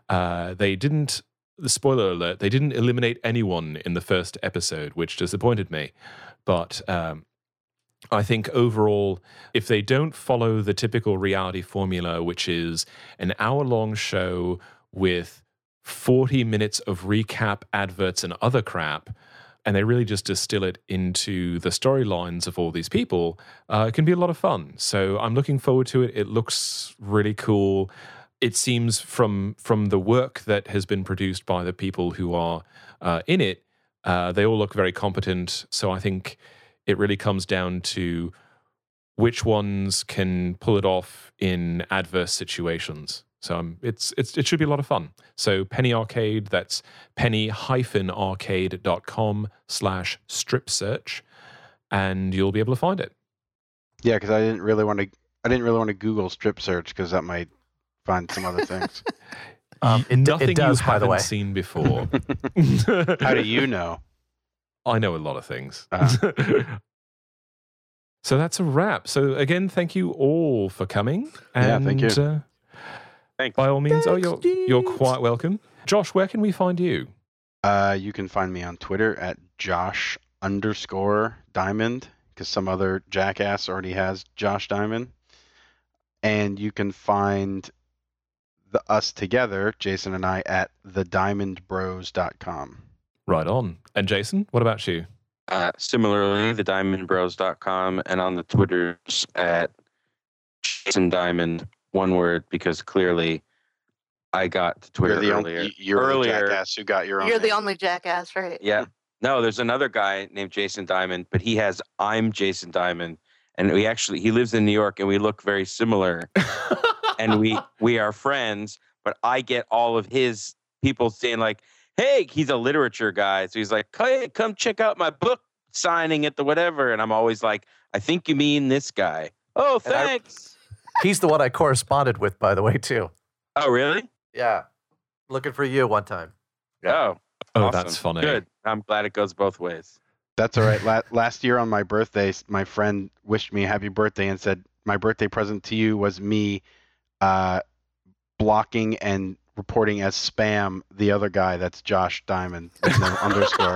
S1: The spoiler alert, they didn't eliminate anyone in the first episode, which disappointed me. But I think overall, if they don't follow the typical reality formula, which is an hour-long show with 40 minutes of recap, adverts, and other crap, and they really just distill it into the storylines of all these people, it can be a lot of fun. So I'm looking forward to it. It looks really cool. It seems from the work that has been produced by the people who are in it, they all look very competent. So I think it really comes down to which ones can pull it off in adverse situations. So it should be a lot of fun. So Penny Arcade, that's penny-arcade.com/strip search, and you'll be able to find it.
S2: Yeah, because I didn't really want to Google strip search because that might find some other things.
S1: Nothing
S5: it does,
S1: you
S5: by the way.
S1: haven't seen before.
S2: How do you know?
S1: I know a lot of things. So that's a wrap. So again, thank you all for coming. And,
S2: yeah, thank you.
S3: Thanks.
S1: By all means,
S4: Thanks,
S1: you're quite welcome. Josh, where can we find you?
S2: You can find me on Twitter at Josh_Diamond, because some other jackass already has Josh Diamond. And you can find us together, Jason and I, at thediamondbros.com.
S1: Right on. And Jason, what about you?
S3: Similarly, thediamondbros.com, and on the Twitters at Jason Diamond, one word, because clearly I got to Twitter earlier.
S2: You're the jackass who got your own
S4: You're the
S2: name.
S4: only jackass, right?
S3: Yeah. No, there's another guy named Jason Diamond, but he has I'm Jason Diamond, and he lives in New York, and we look very similar, and we are friends. But I get all of his people saying like, "Hey," he's a literature guy, so he's like, "Hey, come check out my book signing at the whatever," and I'm always like, "I think you mean this guy." Oh, thanks.
S5: He's the one I corresponded with, by the way, too.
S3: Oh, really?
S5: Yeah. Looking for you one time.
S3: Oh,
S1: Oh,
S3: awesome.
S1: that's funny.
S3: Good. I'm glad it goes both ways.
S2: That's all right. Last year on my birthday, my friend wished me a happy birthday and said, my birthday present to you was me blocking and reporting as spam the other guy that's Josh Diamond with no underscore.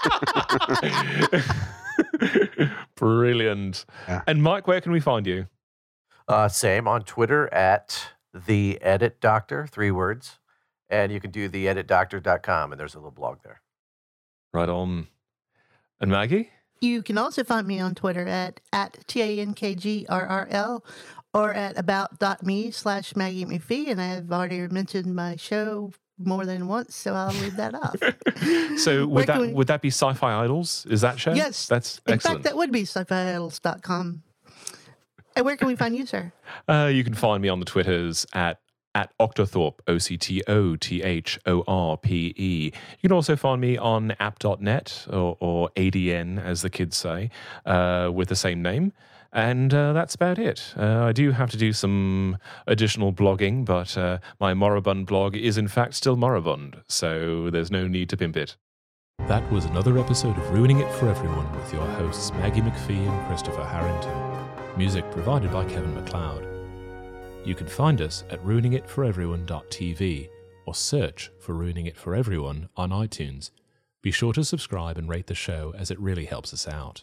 S1: Brilliant.
S2: Yeah.
S1: And Mike, where can we find you?
S5: Same on Twitter at The Edit Doctor, 3 words. And you can do theeditdoctor.com, and there's a little blog there.
S1: Right on. And Maggie?
S4: You can also find me on Twitter at TANKGRRL or at about.me/Maggie McPhee. And I've already mentioned my show more than once, so I'll leave that off.
S1: So would that be Sci-Fi Idols? Is that show?
S4: Yes.
S1: That's
S4: In
S1: excellent.
S4: fact, that would be sci-fiidols.com. And where can we find you, sir?
S1: You can find me on the Twitters at Octothorpe, OCTOTHORPE. You can also find me on app.net or ADN, as the kids say, with the same name. And that's about it. I do have to do some additional blogging, but my moribund blog is in fact still moribund, so there's no need to pimp it. That was another episode of Ruining It for Everyone with your hosts Maggie McPhee and Christopher Harrington. Music provided by Kevin MacLeod. You can find us at ruiningitforeveryone.tv or search for Ruining It For Everyone on iTunes. Be sure to subscribe and rate the show, as it really helps us out.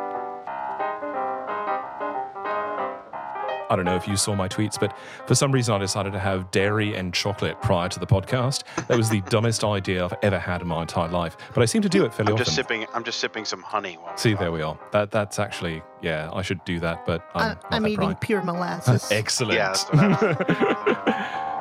S1: I don't know if you saw my tweets, but for some reason I decided to have dairy and chocolate prior to the podcast. That was the dumbest idea I've ever had in my entire life, but I seem to do it fairly often.
S2: I'm just sipping some honey.
S1: See, there we are. That's actually, yeah, I should do that, but
S4: I'm eating pure molasses.
S1: Excellent.
S2: Yeah, that's what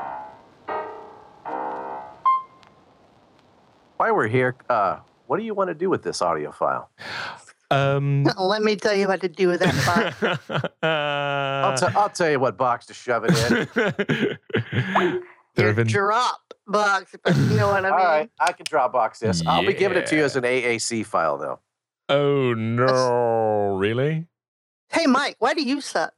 S5: While we're here, what do you want to do with this audio file?
S4: Let me tell you what to do with that box.
S5: I'll tell you what box to shove it in.
S4: Your drop box, if you know what I mean.
S5: All right, I can drop box this. I'll be giving it to you as an AAC file, though.
S1: Oh, no. Really?
S4: Hey, Mike, why do you suck?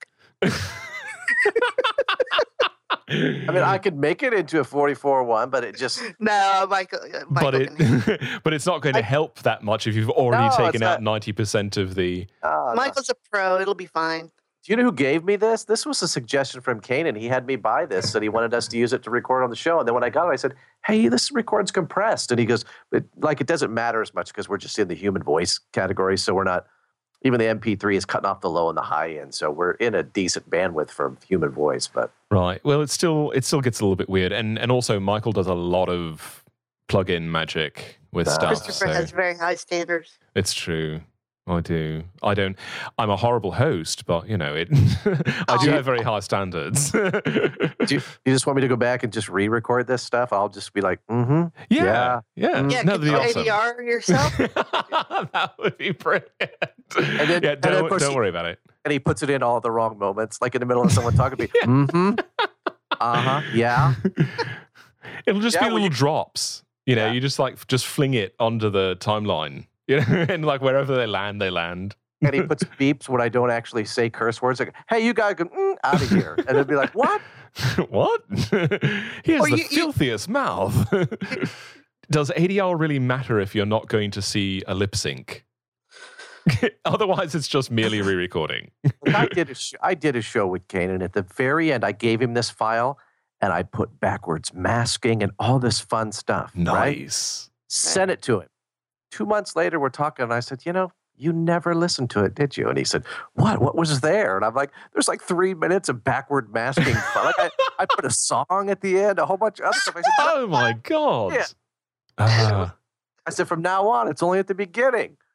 S5: I mean, I could make it into a 44-1, but it just...
S4: No, Michael
S1: but it's not going to help that much if you've already taken out 90% of the...
S4: Michael's a pro. It'll be fine.
S5: Do you know who gave me this? This was a suggestion from Kanan. He had me buy this, and he wanted us to use it to record on the show. And then when I got it, I said, hey, this record's compressed. And he goes, it doesn't matter as much because we're just in the human voice category, so we're not... Even the MP3 is cutting off the low and the high end, so we're in a decent bandwidth for human voice. But
S1: right, well, it still gets a little bit weird, and also Michael does a lot of plug-in magic with stuff.
S4: Christopher has very high standards.
S1: It's true. I do. I don't. I'm a horrible host, but you know it. I do have very high standards.
S5: Do you just want me to go back and just re-record this stuff? I'll just be like,
S1: yeah.
S4: Yeah,
S1: That'd
S4: can
S1: be
S4: you
S1: awesome.
S4: ADR yourself?
S1: That would be brilliant.
S5: And then,
S1: don't worry about it.
S5: And he puts it in all at the wrong moments, like in the middle of someone talking to me. Yeah.
S1: It'll just be little drops. You know, you just fling it onto the timeline. You know, and like wherever they land, they land.
S5: And he puts beeps when I don't actually say curse words. Like, hey, you guys go out of here. And they'd be like, what?
S1: What? He has the filthiest mouth. Does ADR really matter if you're not going to see a lip sync? Otherwise, it's just merely re-recording.
S5: I did a show with Kane, and at the very end, I gave him this file, and I put backwards masking and all this fun stuff.
S1: Nice.
S5: Right? Sent it to him. 2 months later, we're talking, and I said, you never listened to it, did you? And he said, what was there? And I'm like, there's like 3 minutes of backward masking fun. Like I put a song at the end, a whole bunch of other stuff. I said,
S1: oh my God.
S5: Yeah. I said, from now on, it's only at the beginning.